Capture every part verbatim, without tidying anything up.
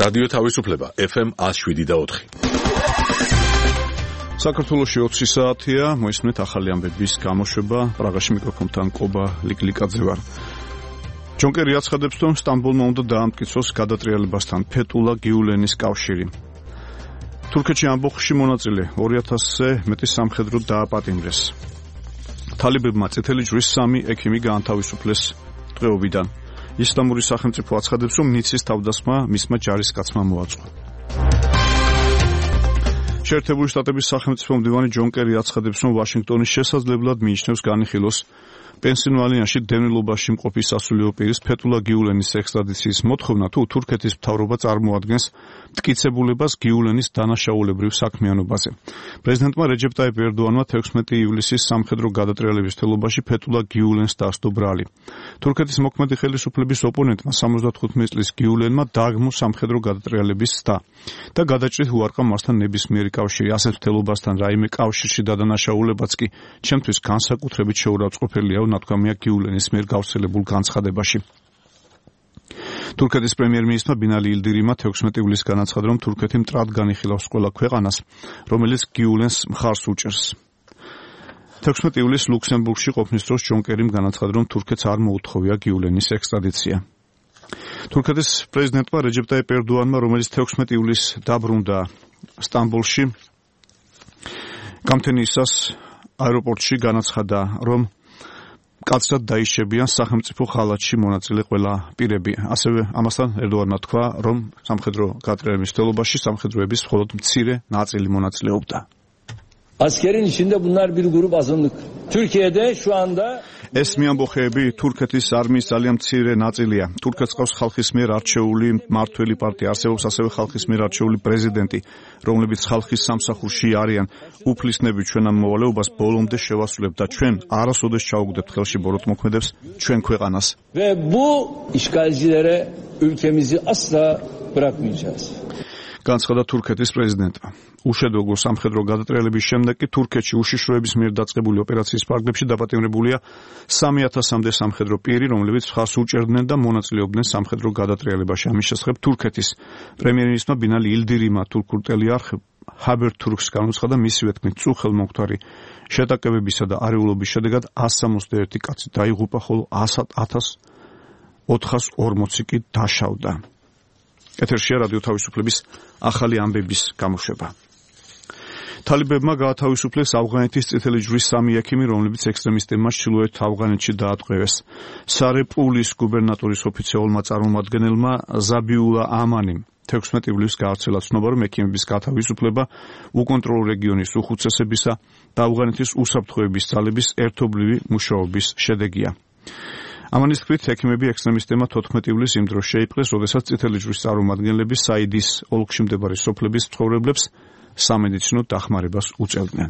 რადიო თავისუფლება ეფ ემ one oh seven და four. საქართველოში ოცი საათია, მოისმენთ ახალი ამბების გამოშვება, პრაღაში მიკროფონთან კობა ლიკლიკაძე ვარ. ჯონ კერი აცხადებს, რომ სტამბოლმა უნდა დაამტკიცოს გადატრიალებასთან ფეტულა გიულენის კავშირი. თურქეთში ამბოხში მონაწილე ორი ათასზე მეტი სამხედრო დააპატიმრეს. თალიბებმა წითელი ჯვრის სამი ექიმი გაანთავისუფლეს ტყვეობიდან. ისლამური სახელმწიფო აცხადებს, რომ ნიცის თავდასხმა მისმა ჯარისკაცმა მოაწყო. შეერთებული შტატების სახელმწიფო მდივანი ჯონ კერი აცხადებს, რომ ვაშინგტონი შესაძლებლად მიიჩნევს განიხილოს პენსილვანიაში დევნილობაში მყოფი სასულიერო პირის ფეტულა გიულენის ექსტრადიციის მოთხოვნა, თუ თურქეთის მთავრობა წარმოადგენს მტკიცებულებას გიულენის დანაშაულებრივ საქმიანობაზე. პრეზიდენტმა რეჯეპ ტაიპ ერდოანმა თექვსმეტი ივლისის სამხედრო გადატრიალების თელობაში ფეტულა გიულენს დასდო ბრალი. თურქეთის მოქმედი ხელისუფლების ოპონენტმა სამოცდათხუთმეტი წლის გიულენმა დააგმო სამხედრო გადატრიალების ცდა და გადაჭრით უარყა მასთან ნებისმიერი კავშირი. ასეთ თელობასთან რაიმე კავშირში დადანაშაულებაც კი ჩემთვის განსაკუთრებით შეურაცხყოფელია, ნათქვამია გიულენის მიერ გავრცელებულ განცხადებაში. თურქეთის პრემიერ-მინისტრმა ბინალი ილდირიმმა თექვსმეტი ივლისს განაცხადა, რომ თურქეთი მტრად განიხილავს ყველა ქვეყანას, რომელიც გიულენს მხარს უჭერს. თექვსმეტი ივლისს ლუქსემბურგში ყოფნის დროს ჯონ კერიმ განაცხადა, რომ თურქეთს არ მოუთხოვია გიულენის ექსტრადიცია. თურქეთის პრეზიდენტმა რეჯეპ ტაიპ ერდოანმა, რომელიც თექვსმეტი ივლისს დაბრუნდა სტამბოლში, გამთენიისას აეროპორტში განაცხადა, რომ კაცრად დაიშებიან სახელმწიფო ხალათში მონაწილე ყველა პირები. ასევე ამასთან ერდოანმა თქვა, რომ სამხედრო გადატრიალების თელობაში სამხედროების მხოლოდ მცირე ნაწილი მონაწილეობდა. Askerin içinde bunlar bir grup azınlık. Türkiye'de şu anda ეს მიამბოხეები თურქეთის არმიის ძალიან მცირე ნაწილია. თურქეთს ყავს ხალხის მიერ არჩეული მმართველი პარტია, არსებობს ასევე ხალხის მიერ არჩეული პრეზიდენტი, რომლებიც ხალხის სამსახურში არიან. უფლისნები ჩვენ ამ მოვალეობას ბოლომდე შევასრულებთ და ჩვენ არასოდეს ჩაუგდებთ ხელში ბოროტმოქმედებს ჩვენ ქვეყანას. Ve bu işgalcilere ülkemizi asla bırakmayacağız. განცხადა თურქეთის პრეზიდენტმა. უშედეგო სამხედრო გადატრიალების შემდეგ კი თურქეთში უშიშროების მიერ დაწყებული ოპერაციის ფარგლებში დაპატიმრებულია სამი ათასამდე სამხედრო პირი, რომლებიც მხარს უჭერდნენ და მონაწილეობდნენ სამხედრო გადატრიალებაში. ამის შესახებ თურქეთის პრემიერ-მინისტრმა ბინალი ილდირიმმა თურქულ ტელეარხ ჰაბერტურქს განუცხადა, მისივე თქმით, წუხელმოქმედი შეტაკებებისა და არეულობის შედეგად one seventy-one კაცი დაიღუპა, ხოლო one thousand four hundred forty კი დაშავდა. ეთერშია რადიო თავისუფლების ახალი ამბების გამოშვება. თალიბებმა გაათავისუფლეს ავღანეთის წითელი ჯვრის სამი ექიმი, რომლებიც ექსტრემისტებმა ჩრდილოეთ ავღანეთში დაატყვევეს. სარეპულის გუბერნატორის ოფიციალურმა წარმომადგენელმა ზაბიულა ამანიმ თექვსმეტი ივლისს გაავრცელა ცნობა, რომ ექიმების გათავისუფლება უკონტროლო რეგიონის უხუცესებისა და ავღანეთის უსაფრთხოების ძალების ერთობლივი მუშაობის შედეგია. ამანის თქმით, ექიმები ექსტრემისტებმა თოთხმეტი ივლისს იმ დროს შეიპყრეს, როდესაც წითელი ჯვრის წარმომადგენლები საიდის ოლქში მდებარე სოფლების მცხოვრებლებს სამედიცინო დახმარებას უწევდნენ.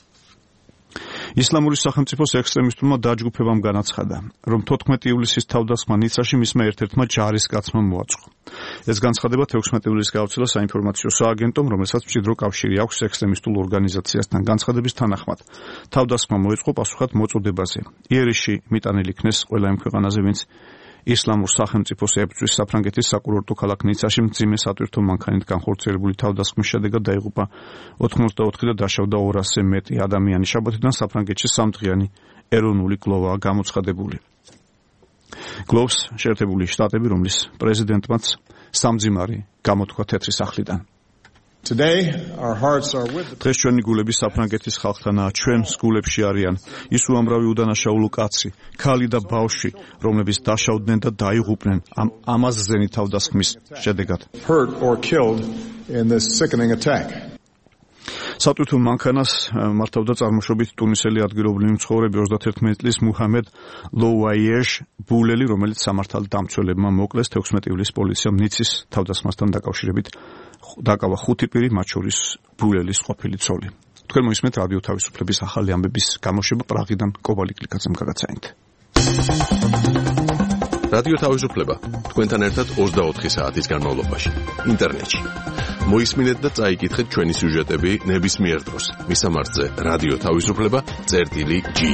ისლამური სახელმწიფოს ექსტრემისტულმა დაჯგუფებამ განაცხადა, რომ თოთხმეტი ივლისის თავდასხმა ნიცაში მისმა ერთ-ერთმა ჯარისკაცმა მოაწყო. ეს განცხადება თექვსმეტი ივლისს გაავრცელა საინფორმაციო სააგენტომ, რომელსაც მჭიდრო კავშირი აქვს ექსტრემისტულ ორგანიზაციასთან. განცხადების თანახმად, თავდასხმა მოეწყო პასუხად მოწოდებაზე. იერიში მიტანილი იქნეს ყველა იმ ქვეყანაზე, ვინც ისლამურ სახელმწიფოს ებრძვის. საფრანგეთის საკურორტო ქალაქ ნიცაში მძიმე სატვირთო მანქანით განხორციელებული თავდასხმის შედეგად დაიღუპა ოთხმოცდაოთხი და დაშავდა ორასზე მეტი ადამიანი. შაბათიდან საფრანგეთში სამდღიანი ეროვნული გლოვაა გამოცხადებული. გლოვს შეერთებული შტატები, რომლის პრეზიდენტმაც სამძიმარი გამოთქვა თეთრი სახლიდან. დღეს ჩვენი გულები საფრანგეთის ხალხთანაა, ჩვენს გულებში არიან ის უამრავი უდანაშაულო კაცი, ქალი და ბავშვი, რომლებიც დაშავდნენ და დაიღუპნენ ამ ამაზრზენი თავდასხმის შედეგად. სატვირთო მანქანას მართავდა წარმოშობით ტუნისელი ადგილობრივი მცხოვრები ოცდაათერთმეტი წლის მუჰამედ ლოუაიეშ ბულელი, რომელიც სამართალ დამცველებმა მოკლეს. თექვსმეტი ივლისს პოლიციამ ნიცის თავდასხმასთან დაკავშირებით დაკავა ხუთი პირი, მათ შორის ბულელის ყოფილი ცოლი. თქვენ მოისმენთ რადიო თავისუფლების ახალი ამბების გამოშვება პრაღიდან კობა ლიკლიკაძემ გაგაცანით. რადიო თავისუფლება თქვენთან ერთად ოცდაოთხი საათის განმავლობაში ინტერნეტში. მოისმინეთ და წაიკითხეთ ჩვენი სიუჟეტები ნებისმიერ დროს. მისამართზე რადიო თავისუფლება წერტილი ჯი.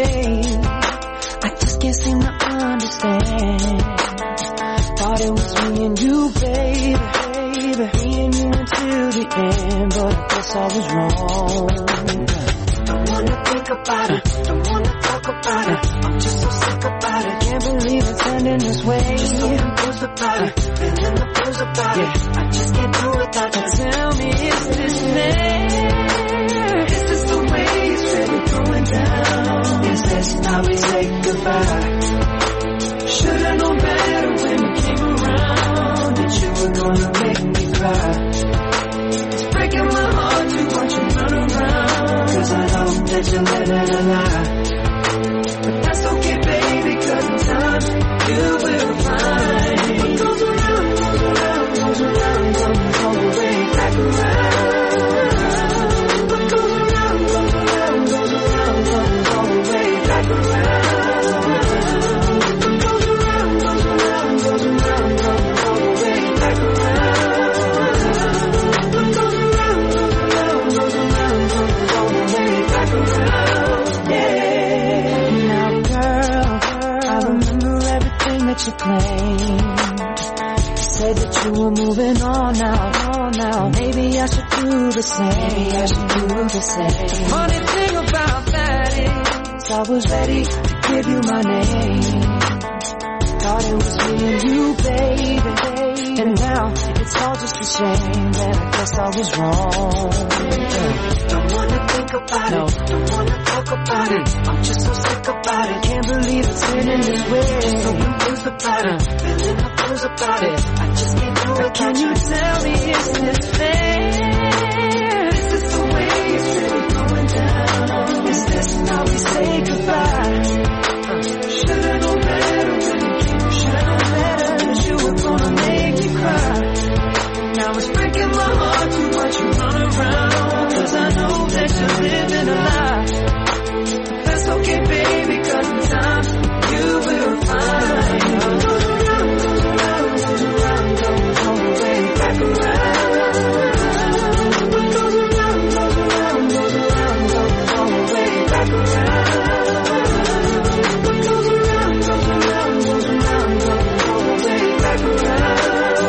way. I just can't seem to understand. Thought it was me and you, baby, baby. Me and you until the end, but I guess I was wrong. Don't wanna think about it, don't wanna talk about it. I'm just so sick about it, can't believe it's ending this way. Just so confused about it, feeling the blues about it. I just can't do it without you. Tell me, is this fair? Is this the way it's really going down? Is this how we say goodbye? Should've known better when you came around that you were gonna make me cry. It's breaking my heart to watch you run around, cause I know that you're living a lie. But that's okay, baby, cause in time you will find what goes around, goes around, goes around, comes all the way back around. What goes around, goes around, goes around, comes all the way back around. You claimed. You said that you were moving on now, on now. Maybe I should do the same. Maybe I should do the same. Funny thing about that is, I was ready to give you my name. Thought it was me and you, baby. And now it's all just a shame that I guess I was wrong. Don't wanna think about no. it, don't wanna talk about mm. it. I'm just so sick about it, can't believe it's ending this way. Just so confused about it, uh. feeling the blues about it. I just can't do it. Can you tell me, is this fair? Is this the way it's really going down? Is this how we say goodbye? Uh. Should've known better when you came. Should've known better that you were gonna make me cry. Now it's breaking my heart to watch you run around, cause I know that you're living a lie. That's okay, baby, cause in time you will find what goes around, goes around, goes around, comes all the way back around. What goes around, goes around, goes around, comes all the way back around. What goes around, goes around, goes around, comes all the way back around.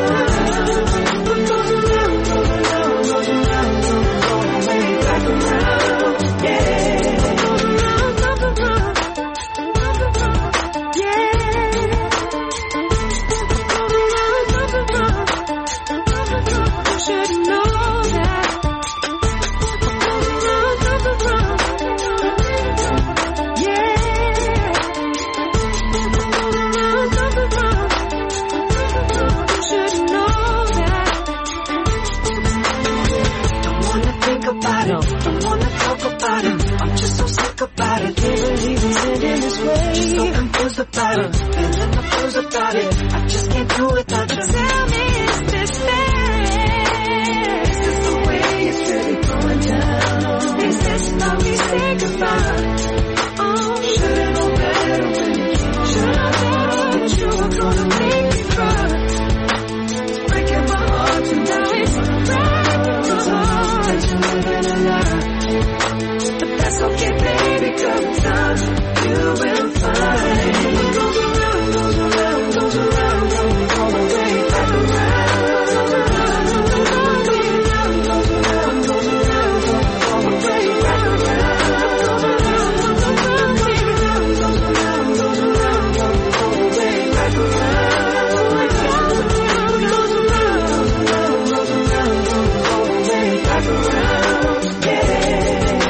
About it, feeling the blues about it. I just can't do it without you. Tell me, is this fair? Is this the way it's really going down? Is this how we say goodbye? Oh, should've known better when you came. Should've known that you were gonna make me cry. It's breaking my heart to now. It's breaking my heart that you're living a lie. But that's okay, baby, cause in time you will find. What goes around, goes around, goes around, comes all the way back around. What goes around, goes around, goes around, comes all the way back around. What goes around, goes around, goes around, comes all the way back around. What goes around, goes around, goes around, comes all the way back around. Yeah.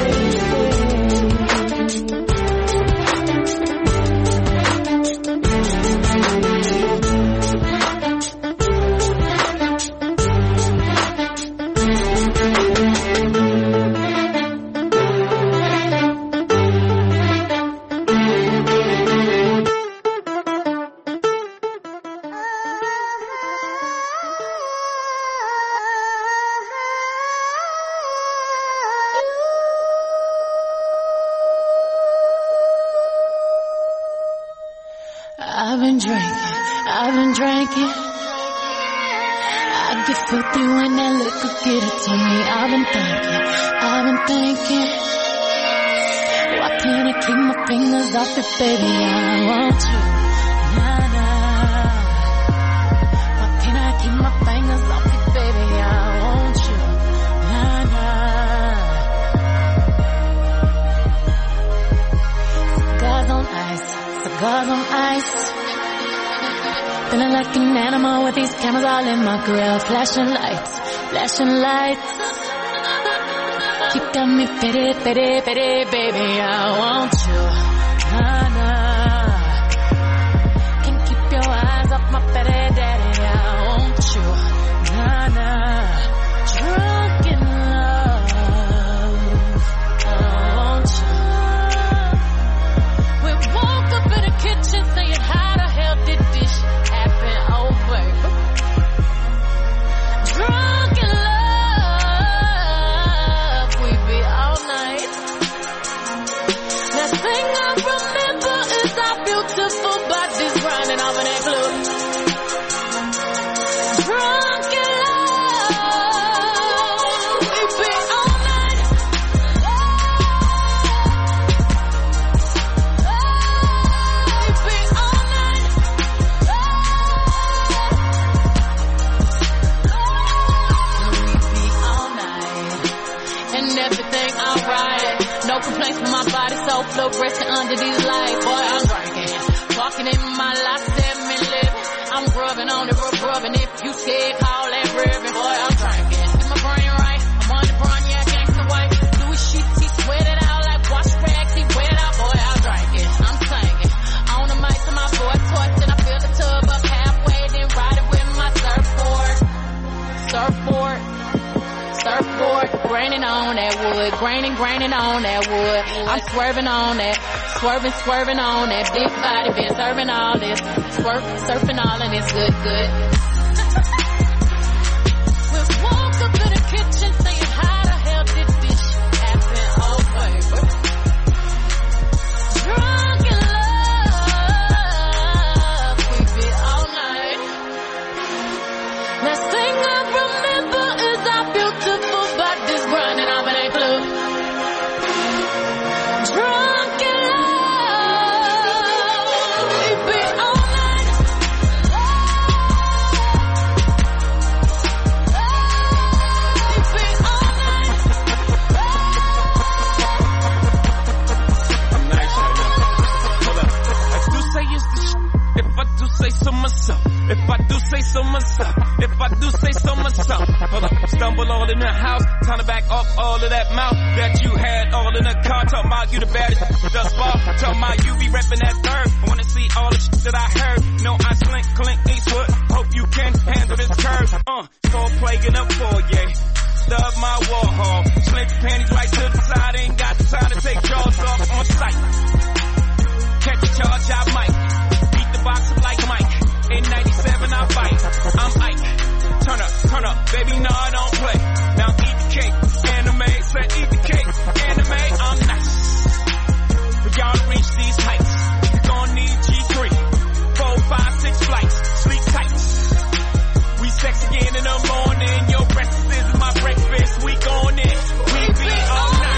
I've been drinking, I've been drinking. I get filthy when that liquor get it to me. I've been thinking, I've been thinking. Why Why can't I keep my fingers off it, baby? I want you. Nah, nah. Why can't I keep my fingers off it, baby? I want you. Nah, nah. Cigars on ice, cigars on ice. Feeling like an animal with these cameras all in my grill. Flashing lights, flashing lights. You got me fitted, fitted, fitted, baby, I want you. Nah, nah. Can't keep your eyes off my fitted daddy, I want you. Nah, nah. Drunk in love, I want you. We woke up in the kitchen saying, how the hell did this happen? Oh, baby. Drunk in love. Beautiful bodies running off in that club. Drunk in love, we be all night. We be all night. We be all night. And everything alright. No complaints from my body, so fluorescent under these lights. Boy, I'm drinking. Walking in my life, seven living. I'm grubbing on it, rub rubbing. If you scared, call that ribbon. Boy, I'm drinking. Get my brain right. I'm on the brawn, yeah, gangsta white. Louis sheets, he sweat it out like wash rags. He wet out, boy, I'm drinking. I'm singing. On the mic to my boy torch, and I fill the tub up halfway, then ride it with my surfboard. Surfboard. Surfboard, graining on that wood, graining, graining on that wood. I'm swerving on that, swerving, swerving on that big body, been serving all this, swerve, surfing all and it's good, good. We woke up in the kitchen saying, how the hell did this happen? Oh, baby. Drunk in love, we be all night. Last thing I remember is our beautiful bodies running off in that club. Drunk in love, we be all night. We be all night. I'm nice right now. Hold up. I do say it's the sh- if I do say so myself. If I do say so myself. If I do say so myself. Hold up. Stumble all in the house. Time to back off all of that mouth that you had all in the car. Talking about you the baddest thus far. Talking about you be repping that third. I wanna see all the shit that I heard. No, I slink, Clint Eastwood. Hope you can handle this curve. Uh, cold plaguing up for yeah. Stub my Warhol. Slink your panties right to the side. Ain't got the time to take jaws off on sight. Catch a charge, I might. Beat the box up like Mike. In ninety-seven, I fight. I'm Ike. Turn up, turn up, baby, no, I don't play. Now eat the cake, anime, said eat the cake, anime, I'm nice. For y'all to reach these heights, you're gonna need G three, four, five, six flights, sleep tight. We sex again in the morning, your breakfast is my breakfast, we going in, we be all night.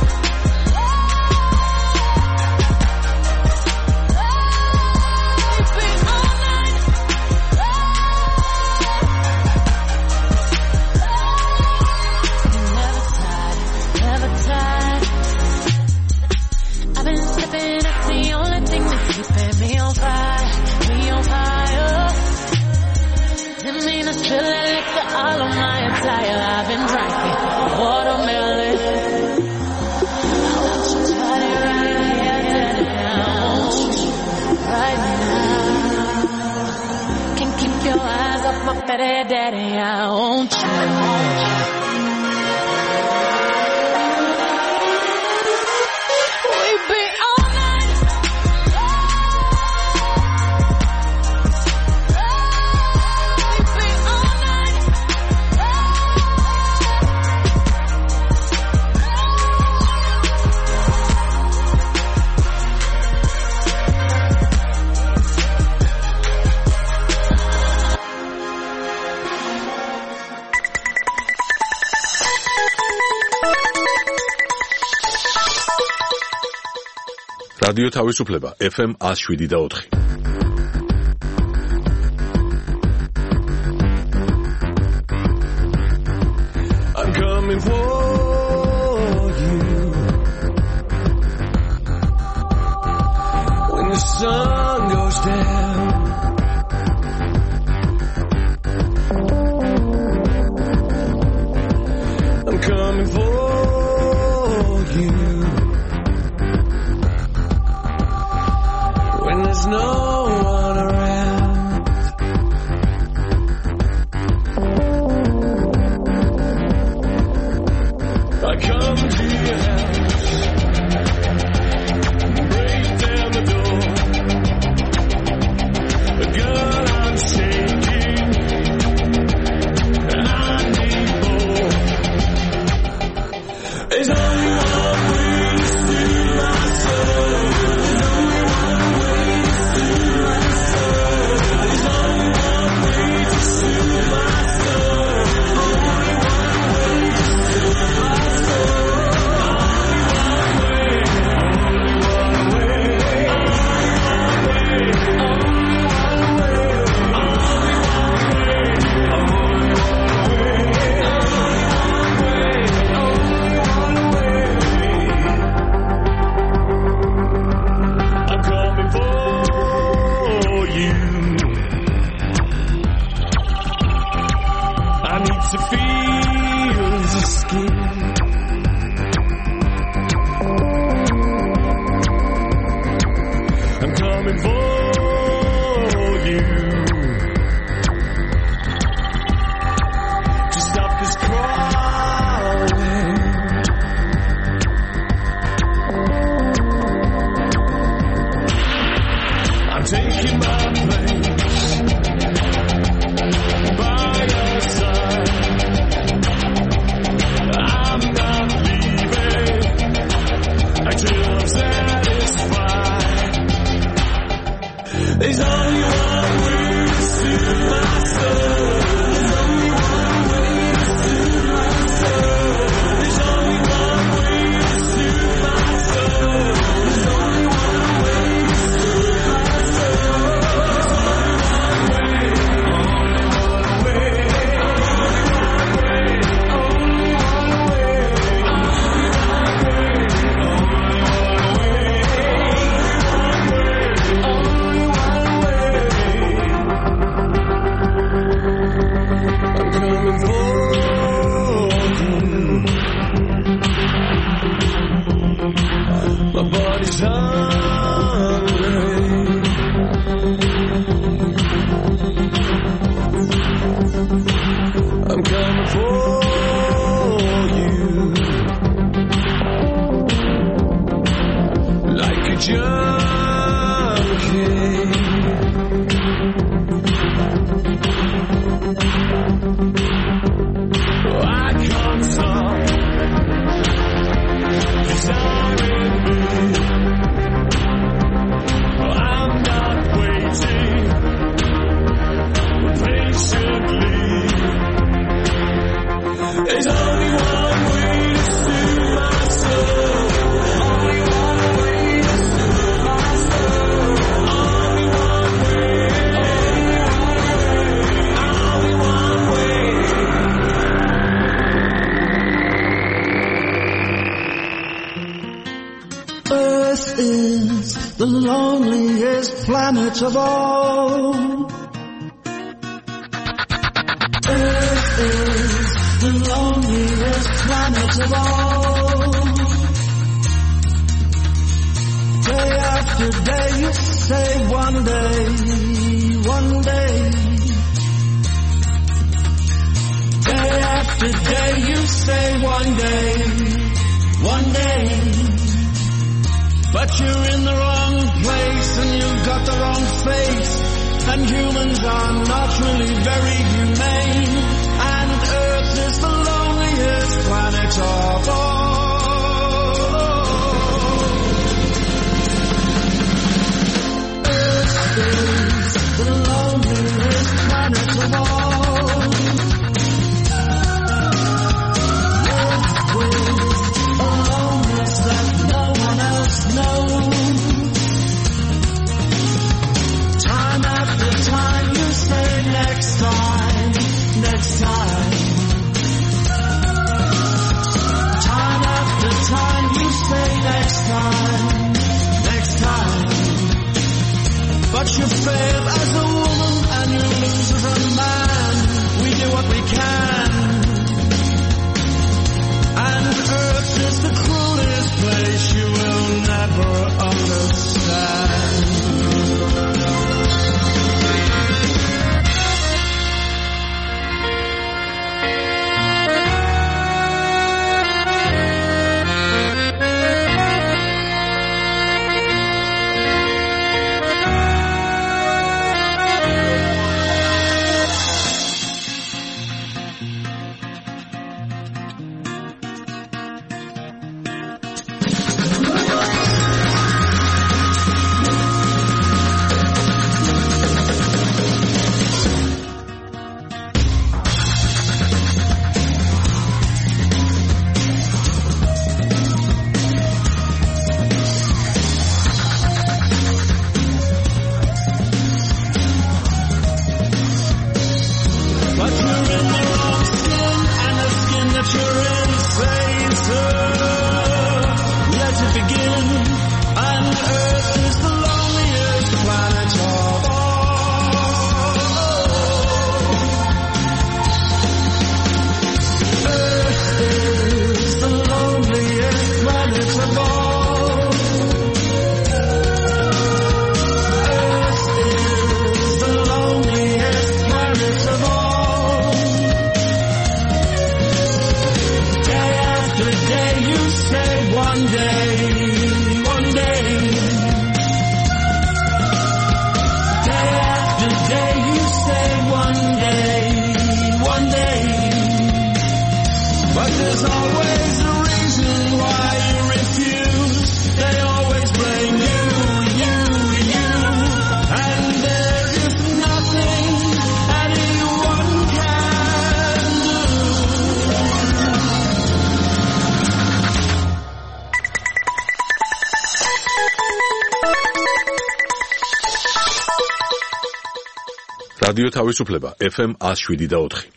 All of my attire, I've been drinking watermelon. I want you to try it right here, now. I want you right now. Can't keep your eyes off my fatty daddy. I want you. We be all night. We be all night. რადიო თავისუფლება ეფ ემ one oh seven და four. I'm coming for you when the sun goes down. I'm coming for you when there's no one around. I come to your house, break down the door. Girl, I'm shaking, I need more. There's only one way to soothe my soul. There's only one way to soothe my soul. There's only one way to soothe my soul. Only one way to soothe my soul. Only one way. Only one way. I'm coming for you. I need to feel the skin. I'm coming for you to stop this crawling. I'm taking my place by your side. I'm not leaving until I'm satisfied. There's only one way to soothe my soul. There's only one way to soothe my soul. There's only one way to soothe my soul. There's only one way to soothe my soul. There's only one way. Only one way. Only one way. Only one way. I'm coming for you. My body's hungry. I'm coming for you like a junkie. I can't stop desiring me. I'm not waiting patiently. There's only one way to soothe my soul. Only one way to soothe my soul. Only one way. Only one way. Earth is the loneliest planet of all. Earth is the loneliest planet of all. Day after day you say one day, one day. Day after day you say one day, one day. But you're in the wrong place and you've got the wrong face. And humans are not really very humane. And Earth is the loneliest planet of all. Earth is the loneliest planet of all. Earth is a loneliness that no one else knows. რადიო თავისუფლება ეფ ემ one oh seven და four.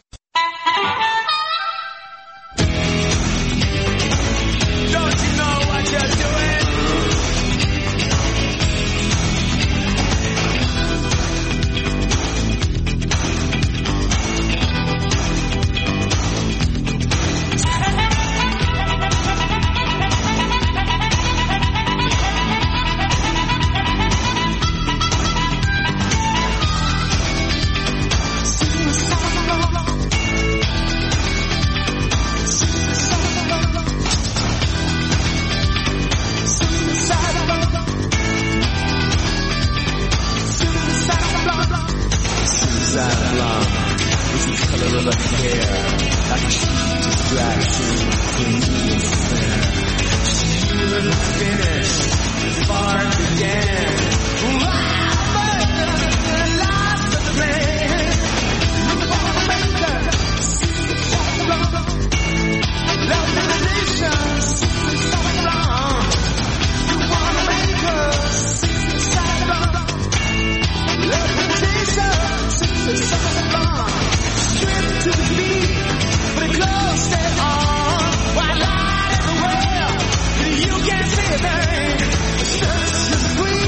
Why lie everywhere? You can't say a thing. It's just sweet.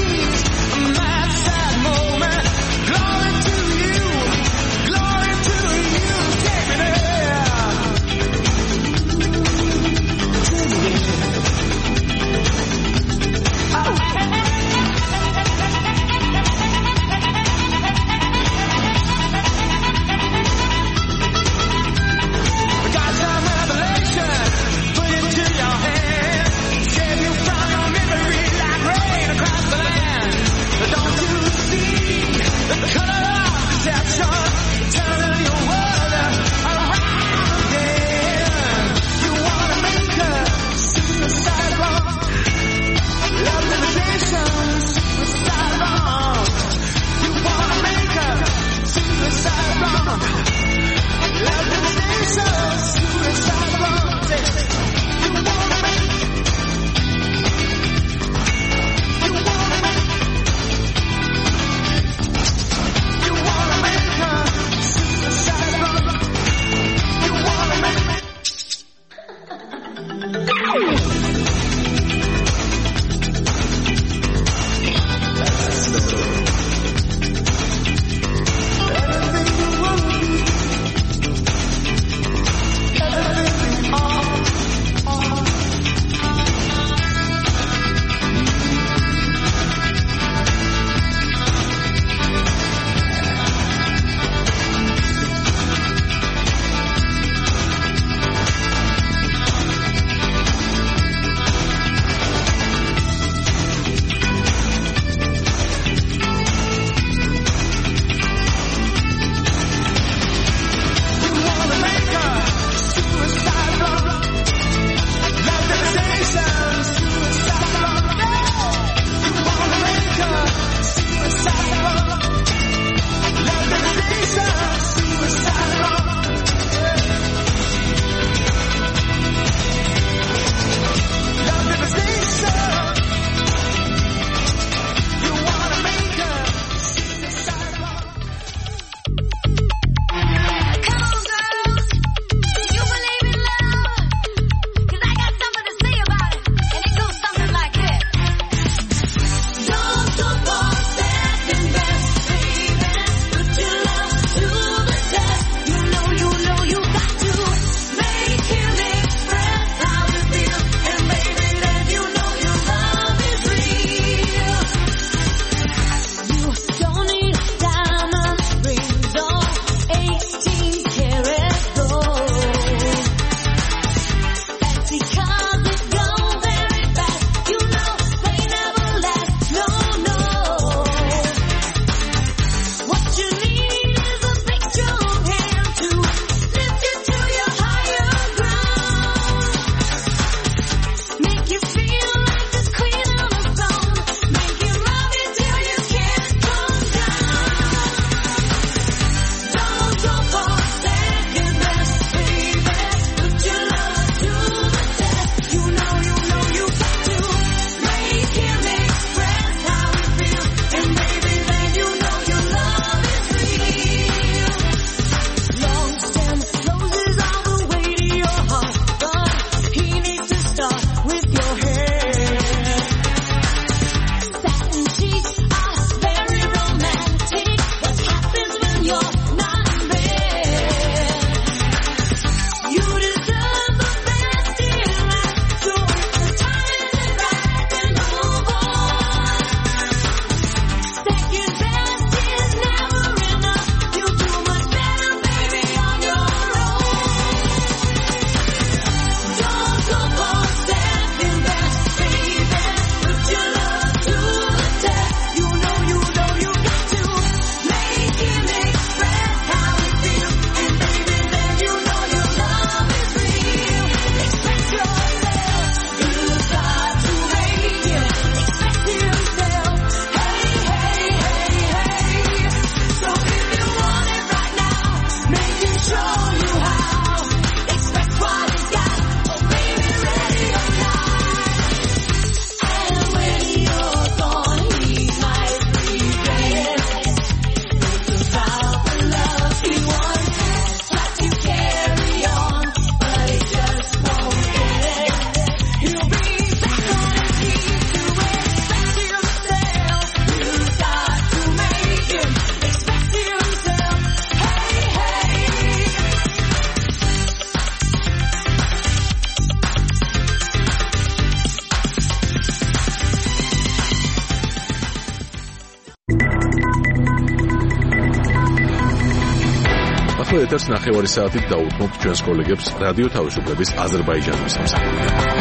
ახლა ეთერს ნახევარი საათით დაუთმობთ ჩვენს კოლეგებს რადიო თავისუფლების აზერბაიჯანის სამსახურიდან.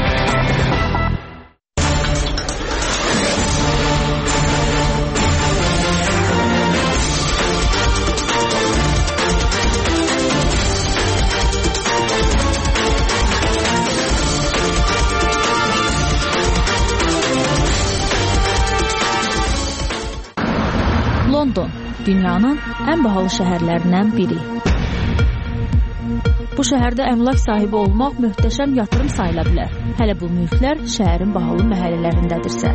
London dünyanın ən bahalı şəhərlərindən biri. Bu şəhərdə əmlak sahibi olmaq möhtəşəm yatırım sayıla bilər. Hələ bu mülklər şəhərin bahalı məhəllələrindədirsə.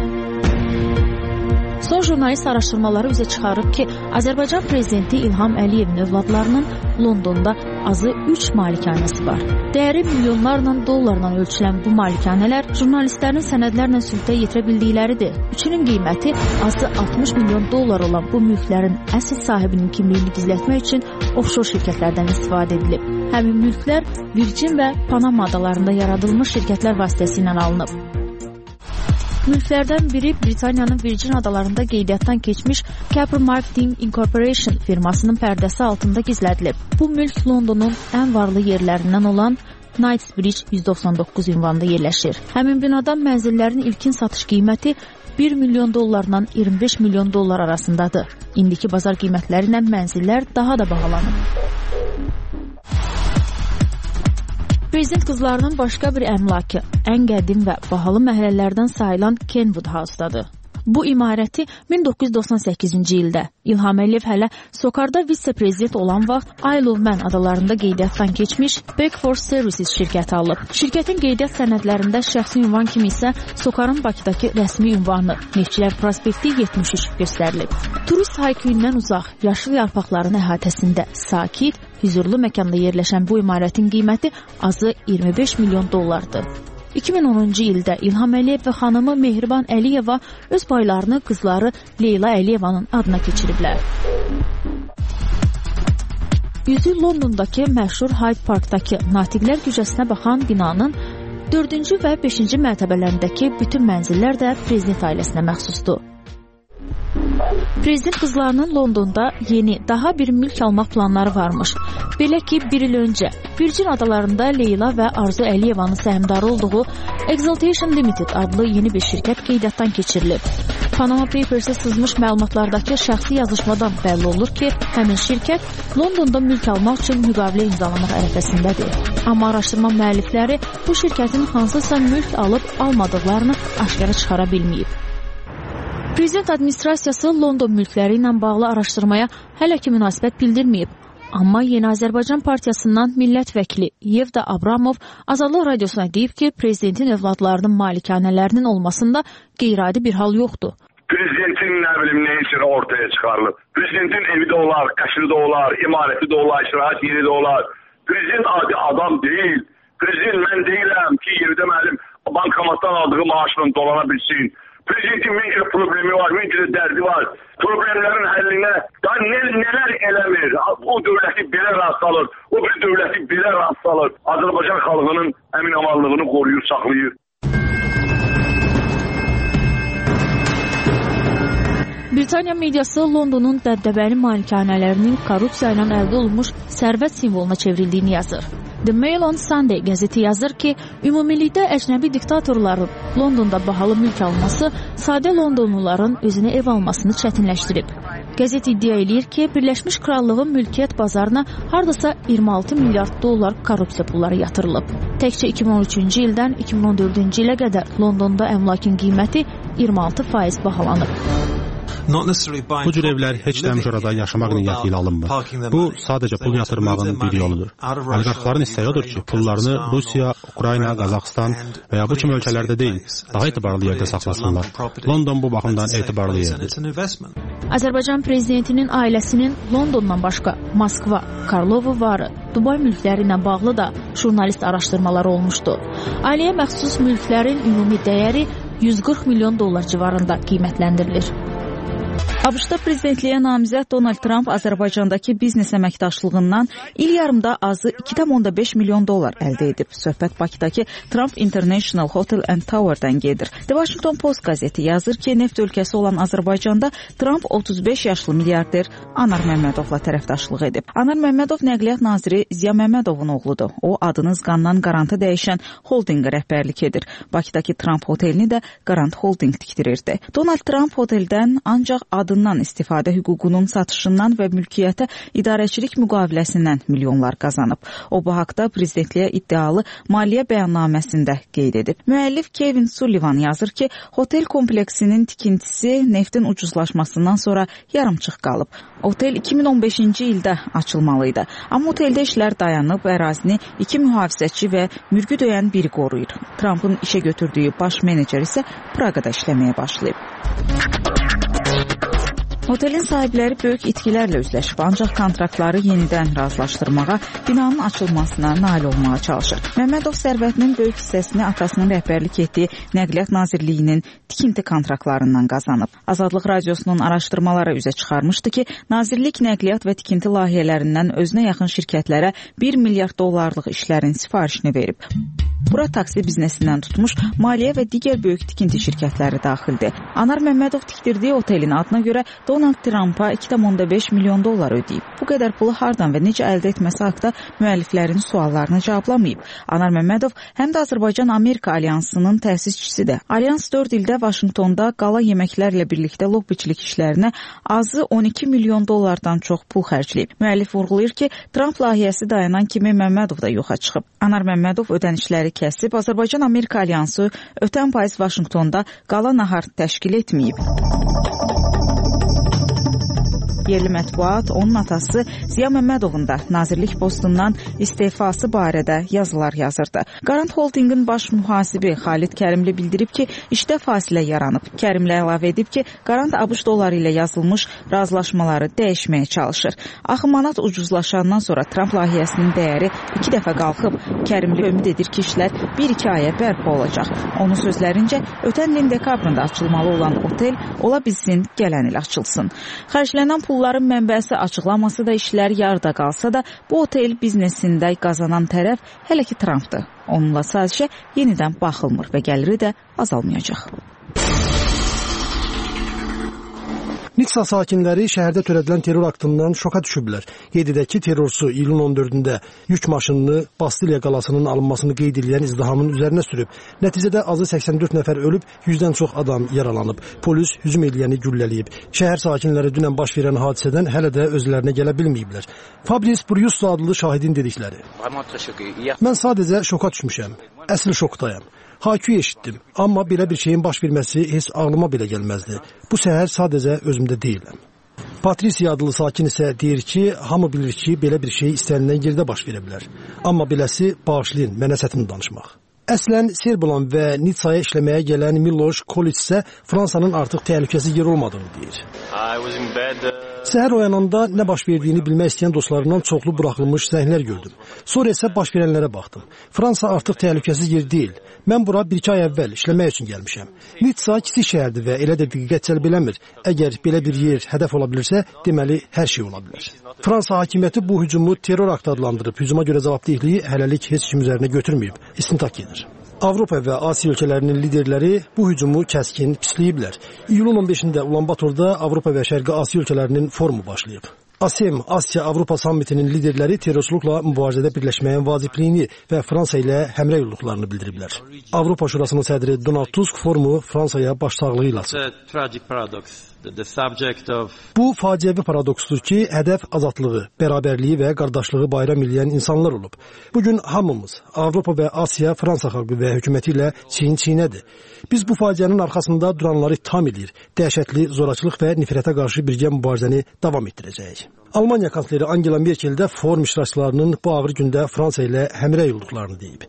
Son jurnalist araşdırmaları üzə çıxarıb ki, Azərbaycan prezidenti İlham Əliyevin övladlarının Londonda azı üç malikanəsi var. Dəyəri milyonlarla dollarla ölçülən bu malikanələr jurnalistlərin sənədlərlə sülhdə yetirə bildikləridir. Üçünün qiyməti azı altmış milyon dollar olan bu mülklərin əsl sahibinin kimliyini gizlətmək üçün offshore şirkətlərdən istifadə edilib. Həmin mülklər Virgin və Panama adalarında yaradılmış şirkətlər vasitəsilə alınıb. Mülklərdən biri Britaniyanın Virgin adalarında qeydiyyatdan keçmiş Capri Marketing Incorporation firmasının pərdəsi altında gizlədilib. Bu mülk Londonun ən varlı yerlərindən olan Knightsbridge yüz doxsan doqquz ünvanında yerləşir. Həmin binadan mənzillərin ilkin satış qiyməti bir milyon dollarla iyirmi beş milyon dollar arasındadır. İndiki bazar qiymətləri ilə mənzillər daha da bahalanıb. Prezident qızlarının başqa bir əmlakı, ən qədim və bahalı məhəllələrdən sayılan Kenwood House-dadır. Bu imarəti min doqquz yüz doxsan səkkizinci ildə İlham Əliyev hələ Sokarda vitse-prezident olan vaxt Isle of Man adalarında qeydiyyatdan keçmiş Backforce Services şirkəti alıb. Şirkətin qeydiyyat sənədlərində şəxsi ünvan kimi isə Sokarın Bakıdakı rəsmi ünvanı Neftçilər Prospekti yetmiş üç göstərilib. Turist hayküyündən uzaq, yaşıl yarpaqların əhatəsində sakit, hüzurlu məkanda yerləşən bu imarətin qiyməti azı iyirmi beş milyon dollardır. iki min onuncu ildə İlham Əliyev və xanımı Mehriban Əliyeva öz paylarını qızları Leyla Əliyevanın adına keçiriblər. Yüzü Londondakı məşhur Hyde Parkdakı Natiqlər Gücəsinə baxan binanın dördüncü və beşinci mərtəbələrindəki bütün mənzillər də prezident ailəsinə məxsusdur. Prezident qızlarının Londonda yeni, daha bir mülk almaq planları varmış. Belə ki, bir il öncə Virgin adalarında Leyla və Arzu Əliyevanın səhmdarı olduğu Exaltation Limited adlı yeni bir şirkət qeydiyyatdan keçirilib. Panama Papers'e sızmış məlumatlardakı şəxsi yazışmadan bəlli olur ki, həmin şirkət Londonda mülk almaq üçün müqavilə imzalamaq ərəfəsindədir. Amma araşdırma müəllifləri bu şirkətin hansısa mülk alıb almadıqlarını aşkara çıxara bilməyib. Prezident administrasiyası London mülkləri ilə bağlı araşdırmaya hələ ki münasibət bildirməyib. Amma Yeni Azərbaycan Partiyasından millət vəkili Yevda Abramov Azadlıq Radiosuna deyib ki, prezidentin övladlarının malikanələrinin olmasında qeyri-adi bir hal yoxdur. Prezidentin nə bilim nə üçün ortaya çıxarılıb. Prezidentin evi də olar, qəşri də olar, imarəti də olar, istirahət yeri də olar. Prezident adi adam deyil. Prezident mən deyiləm ki, yerdə mənim bankomatdan aldığı maaşla dolana bilsin. Prezidentin min kilo problemi var, min kilo dərdi var. Problemlərin həllinə daha nə, nələr eləmir. O dövləti belə rast alır, o bir dövləti belə rast alır. Azərbaycan xalqının əmin amanlığını qoruyur, saxlayır. Britaniya mediası Londonun dəbdəbəli malikanələrinin korrupsiya ilə əldə olunmuş sərvət simvoluna çevrildiyini yazır. The Mail on Sunday qəzeti yazır ki, ümumilikdə əcnəbi diktatorların Londonda bahalı mülk alması sadə Londonluların özünə ev almasını çətinləşdirib. Qəzet iddia eləyir ki, Birləşmiş Krallığın mülkiyyət bazarına hardasa iyirmi altı milyard dollar korrupsiya pulları yatırılıb. Təkcə iki min on üçüncü ildən iki min on dördüncü ilə qədər Londonda əmlakın qiyməti iyirmi altı faiz bahalanıb. Bu cür evlər heç də orada yaşamaq niyyəti ilə alınmır. Bu, sadəcə pul yatırmağın bir yoludur. Oliqarxların istəyi odur ki, pullarını Rusiya, Ukrayna, Qazaxstan və ya bu kimi ölkələrdə deyil, daha etibarlı yerdə saxlasınlar. London bu baxımdan etibarlı yerdir. Azərbaycan prezidentinin ailəsinin Londondan başqa Moskva, Karlovo Varı, Dubay mülkləri ilə bağlı da jurnalist araşdırmaları olmuşdu. Ailəyə məxsus mülklərin ümumi dəyəri yüz qırx milyon dollar civarında qiymətləndirilir. ABŞ-da prezidentliyə namizəd Donald Trump Azərbaycandakı biznes əməkdaşlığından il yarımda azı iki tam beş milyon dollar əldə edib. Söhbət Bakıdakı Trump International Hotel and Tower-dan gedir. The Washington Post qəzeti yazır ki, neft ölkəsi olan Azərbaycanda Trump otuz beş yaşlı milyarder Anar Məmmədovla tərəfdaşlıq edib. Anar Məmmədov Nəqliyyat naziri Ziya Məmmədovun oğludur. O, adını Zqandan Qarantı dəyişən holdinqə rəhbərlik edir. Bakıdakı Trump hotelini də Qarant Holding tikdirirdi. Donald Trump oteldən ancaq adından istifadə hüququnun satışından və mülkiyyətə idarəçilik müqaviləsindən milyonlar qazanıb. O, bu haqda prezidentliyə iddialı maliyyə bəyannaməsində qeyd edib. Müəllif Kevin Sullivan yazır ki, hotel kompleksinin tikintisi neftin ucuzlaşmasından sonra yarımçıq qalıb. Otel iki min on beşinci ildə açılmalıydı. Amma oteldə işlər dayanıb, ərazini iki mühafizəçi və mürgü döyən biri qoruyur. Trump'ın işə götürdüyü baş menecer isə Praqada işləməyə başlayıb. Otelin sahibləri böyük itkilərlə üzləşib, ancaq kontraktları yenidən razılaşdırmağa, binanın açılmasına nail olmağa çalışır. Məmmədov sərvətinin böyük hissəsini atasının rəhbərlik etdiyi Nəqliyyat Nazirliyinin tikinti kontraktlarından qazanıb. Azadlıq Radiosunun araşdırmaları üzə çıxarmışdı ki, Nazirlik nəqliyyat və tikinti layihələrindən özünə yaxın şirkətlərə bir milyard dollarlıq işlərin sifarişini verib. Bura taksi biznesindən tutmuş, maliyyə və digər böyük tikinti şirkətləri daxildir. Anar Məmmədov tikdirdiyi otelin adına görə Donald Trump'a iki tam beş milyon dollar ödəyib. Bu qədər pulu hardan və necə əldə etməsi haqda müəlliflərin suallarını cavablamayıb. Anar Məmmədov həm də Azərbaycan-Amerika Alyansının təsisçisidir. Alyans dörd ildə Vaşinqtonda qala yeməklərlə birlikdə lobbiçilik işlərinə azı on iki milyon dollardan çox pul xərcləyib. Müəllif vurğulayır ki, Trump layihəsi dayanan kimi Məmmədov da yoxa çıxıb. Anar Məmmədov ödənişləri kəsib, Azərbaycan-Amerika Alyansı ötən payız Vaşinqtonda qala nahar təşkil etməyib. Yerli mətbuat onun atası Ziya Məmmədovun da nazirlik postundan istefası barədə yazılar yazırdı. Qarant Holdingin baş mühasibi Xalid Kərimli bildirib ki, işdə fasilə yaranıb. Kərimli əlavə edib ki, Qarant ABŞ dolları ilə yazılmış razılaşmaları dəyişməyə çalışır. Axı manat ucuzlaşandan sonra Trump layihəsinin dəyəri iki dəfə qalxıb. Kərimli ümid edir ki, işlər bir iki aya bərpa olacaq. Onun sözlərincə, ötən ilin dekabrında açılmalı olan otel ola bilsin gələn il açılsın. Xərclənən pul Pulların mənbəsi açıqlaması da işlər yarıda qalsa da, bu otel biznesində qazanan tərəf hələ ki Trump'dır. Onunla sadəcə yenidən baxılmır və gəliri də azalmayacaq. Nitsa sakinləri şəhərdə törədilən terror aktından şoka düşüblər. Qeyd edək ki, terrorçu iyulun on dördündə yük maşınını Bastiliya qalasının alınmasını qeyd edən izdihamın üzərinə sürüb. Nəticədə azı səksən dörd nəfər ölüb, yüzdən çox adam yaralanıb. Polis hücum ediləni güllələyib. Şəhər sakinləri dünən baş verən hadisədən hələ də özlərinə gələ bilməyiblər. Fabrice Bruyus adlı şahidin dedikləri. Mən sadəcə şoka düşmüşəm. Əsl şokdayam. Hakü eşitdim, amma belə bir şeyin baş verməsi heç ağlıma belə gəlməzdi. Bu səhər sadəcə özümdə deyiləm. Patricia adlı sakin isə deyir ki, hamı bilir ki, belə bir şey istənilən yerdə baş verə bilər. Amma beləsi bağışlayın, mənə çətin danışmaq. Əslən, Serbilan və Nitsaya işləməyə gələn Miloš Koliç isə Fransanın artıq təhlükəsiz yer olmadığını deyir. Səhər oyananda nə baş verdiyini bilmək istəyən dostlarından çoxlu buraxılmış zənglər gördüm. Sonra isə baş verənlərə baxdım. Fransa artıq təhlükəsiz yer deyil. Mən bura bir iki ay əvvəl işləmək üçün gəlmişəm. Nitsa kiçik şəhərdir və elə də diqqət cəlb eləmir. Əgər belə bir yer hədəf ola bilirsə, deməli hər şey ola bilər. Fransa hakimiyyəti bu hücumu terror aktı adlandırıb. Hücuma görə cavabdehliyi hələlik heç kim üzərinə götürməyib. İstintaq edir. Avropa və Asiya ölkələrinin liderləri bu hücumu kəskin pisləyiblər. İyulun on beşində Ulan-Batorda Avropa və Şərqi Asiya ölkələrinin forumu başlayıb. ASEM, Asiya-Avropa sammitinin liderləri terrorçuluqla mübarizədə birləşməyin vacibliyini və Fransa ilə həmrəy olduqlarını bildiriblər. Avropa Şurasının sədri Donald Tusk forumu Fransaya başsağlığı ilə açıb. Bu faciəvi paradoksdur ki, hədəf azadlığı, bərabərliyi və qardaşlığı bayram eləyən insanlar olub. Bugün hamımız, Avropa və Asiya, Fransa xalqı və hökuməti ilə çiyin-çiyinədir. Biz bu faciənin arxasında duranları ittiham edir, dəhşətli zorakılıq və nifrətə qarşı birgə mübarizəni davam etdirəcəyik. Almaniya kansleri Angela Merkel də forum iştirakçılarının bu ağır gündə Fransa ilə həmrəy olduqlarını deyib.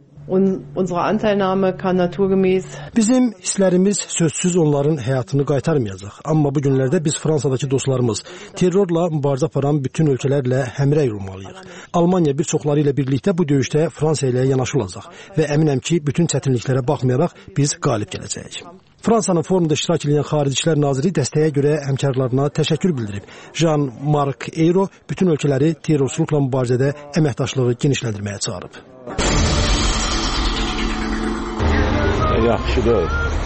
Bizim hisslərimiz sözsüz onların həyatını qaytarmayacaq. Amma bu günlərdə biz Fransadakı dostlarımız, terrorla mübarizə aparan bütün ölkələrlə həmrəy olmalıyıq. Almaniya bir çoxları ilə birlikdə bu döyüşdə Fransa ilə yanaşı olacaq və əminəm ki, bütün çətinliklərə baxmayaraq biz qalib gələcəyik. Fransanın forumda iştirak edən Xarici İşlər Naziri dəstəyə görə həmkarlarına təşəkkür bildirib. Jean-Marc Ayrault bütün ölkələri terrorçuluqla mübarizədə əməkdaşlığı genişləndirməyə çağırıb. Yaxşıdır.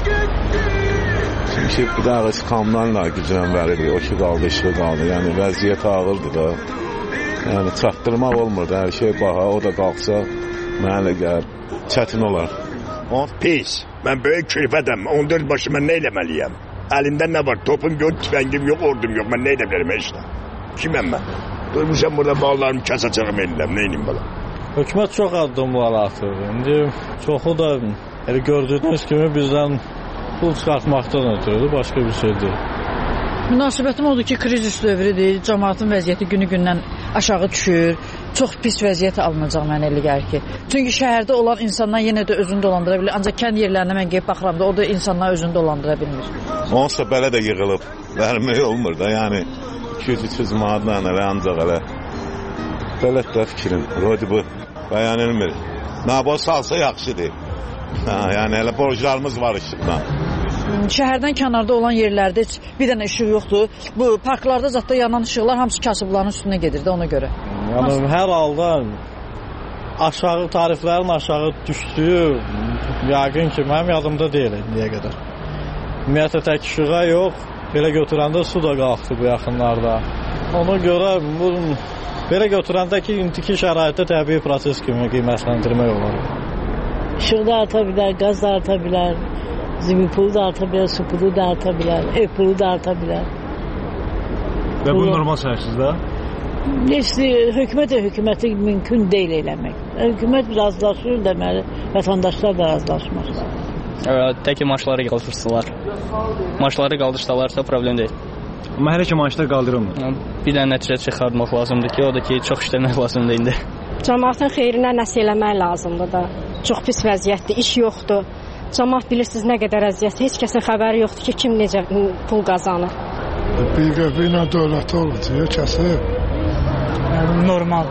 Çünki bir daha iskamlarla güclən verilir. O ki qaldı, işi qaldı. Yəni vəziyyət ağırdır da. Yəni çatdırmaq olmur da. Hər şey baha. O da qalxsa mənə elə gəlir. Çətin olar. Pis. Mən böyük keyfədəm. on dörd başı mən nə eləməliyəm? Əlimdə nə var? Topum yox, tüfəngim yox, ordum yox. Mən nə elə bilərəm işte? Kiməm mən? Durmuşam burada bağlarımı kəsəcəyim eləm. Nə edeyim bala? Hökumət çox addımlar atır. İndi çoxu da elə gördüyünüz kimi bizdən pul çıxartmaqdan ötürüdür. Başqa bir şey deyil. Münasibətim odur ki, krizis dövrüdür. Cəmaatın vəziyyəti günü-gündən aşağı düşür. Çox pis vəziyyət alınacaq mənə elə gəlir ki. Çünki şəhərdə olan insanlar yenə də özünü dolandıra bilir. Ancaq kənd yerlərinə mən gəlib baxıram da, o da insanlar özünü dolandıra bilmir. Onsa belə də yığılıb. Vermək olmur da, yəni iki yüz üç yüz manatla elə ancaq elə. Belə də fikrim, rodi bu bəyənilmir. Məbol salsa yaxşıdır. Ha, yəni elə borclarımız var işıqdan. Şəhərdən kənarda olan yerlərdə heç bir dənə işıq yoxdur. Bu parklarda zətdə yanan işıqlar hamısı kasıbların üstünə gedir də ona görə. Yəni hər halda aşağı tariflərin aşağı düşdüyü yəqin ki, mənim yadımda deyil indiyə qədər. Ümumiyyətlə tək işığa yox, belə götürəndə su da qalxdı bu yaxınlarda. Ona görə bu belə götürəndə ki, indiki şəraitdə təbii proses kimi qiymətləndirmək olar. İşıq da arta bilər, qaz da arta bilər, zibil pulu da arta bilər, su pulu da arta bilər, ev pulu da arta bilər. Və bu normal sərsizdə? Neyse, hökumət hökuməti mümkün deyil eləmək. Hökumət razılaşır deməli, vətəndaşlar da razılaşmaz. Evet, tək maaşları qaldırsalar. Maaşları qaldırsalarsa problem deyil. Amma hələ ki maaşlar qaldırılmır. Bir dənə nəticə çıxartmaq lazımdır ki, o da ki, çox işləmək lazımdır indi. Cəmaatın xeyrinə nəsə eləmək lazımdır da. Çox pis vəziyyətdir, iş yoxdur. Cəmaat bilirsiniz nə qədər əziyyət, heç kəsin xəbəri yoxdur ki, kim necə pul qazanır. Bir qəpiklə dövlət olur, kəsib. Normal.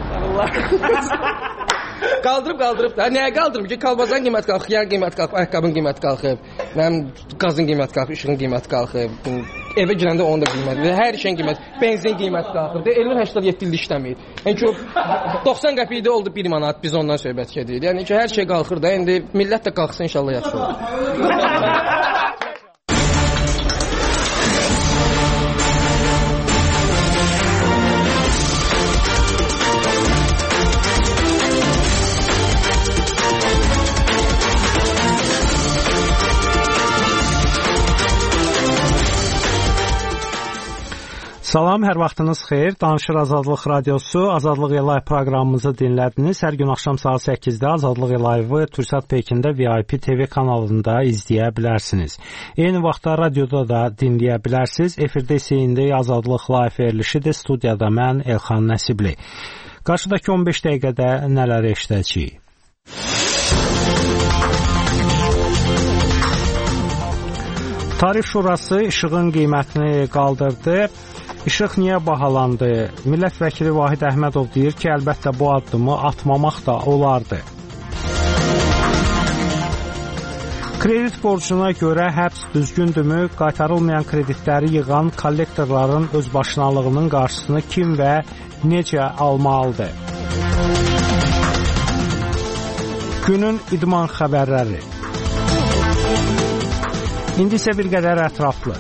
Qaldırıb qaldırıb da. Nəyə qaldırıb ki, kalbazan qiymət qalxıb, yağ qiymət qalxıb, ayaqqabının qiymət qalxıb, mənim qazın qiymət qalxıb, işığın qiymət qalxıb. Evə girəndə onun da qiyməti, hər şeyin qiyməti, benzin qiyməti qalxıb. elli səksən yeddi ildir işləmir. Yəni ki, doxsan qəpikdə oldu bir manat, biz ondan söhbət gedir. Yəni ki, hər şey qalxır da, indi millət də qalxsa inşallah yaxşı olur. Salam, hər vaxtınız xeyir. Danışır Azadlıq Radiosu, Azadlıq Live proqramımızı dinlədiniz. Hər gün axşam saat səkkizdə Azadlıq Live-ı Türksat Pekində V I P T V kanalında izləyə bilərsiniz. Eyni vaxtda radioda da dinləyə bilərsiniz. Efirdə isə indi Azadlıq Live verilişidir. Studiyada mən Elxan Nəsibli. Qarşıdakı on beş dəqiqədə nələr eşidəcəyik? Tarif Şurası işığın qiymətini qaldırdı. İşıq niyə bahalandı? Millət vəkili Vahid Əhmədov deyir ki, əlbəttə bu addımı atmamaq da olardı. Kredit borcuna görə həbs düzgündürmü? Qaytarılmayan kreditləri yığan kollektorların özbaşınalığının qarşısını kim və necə almalıdır? Günün idman xəbərləri. İndi isə bir qədər ətraflı.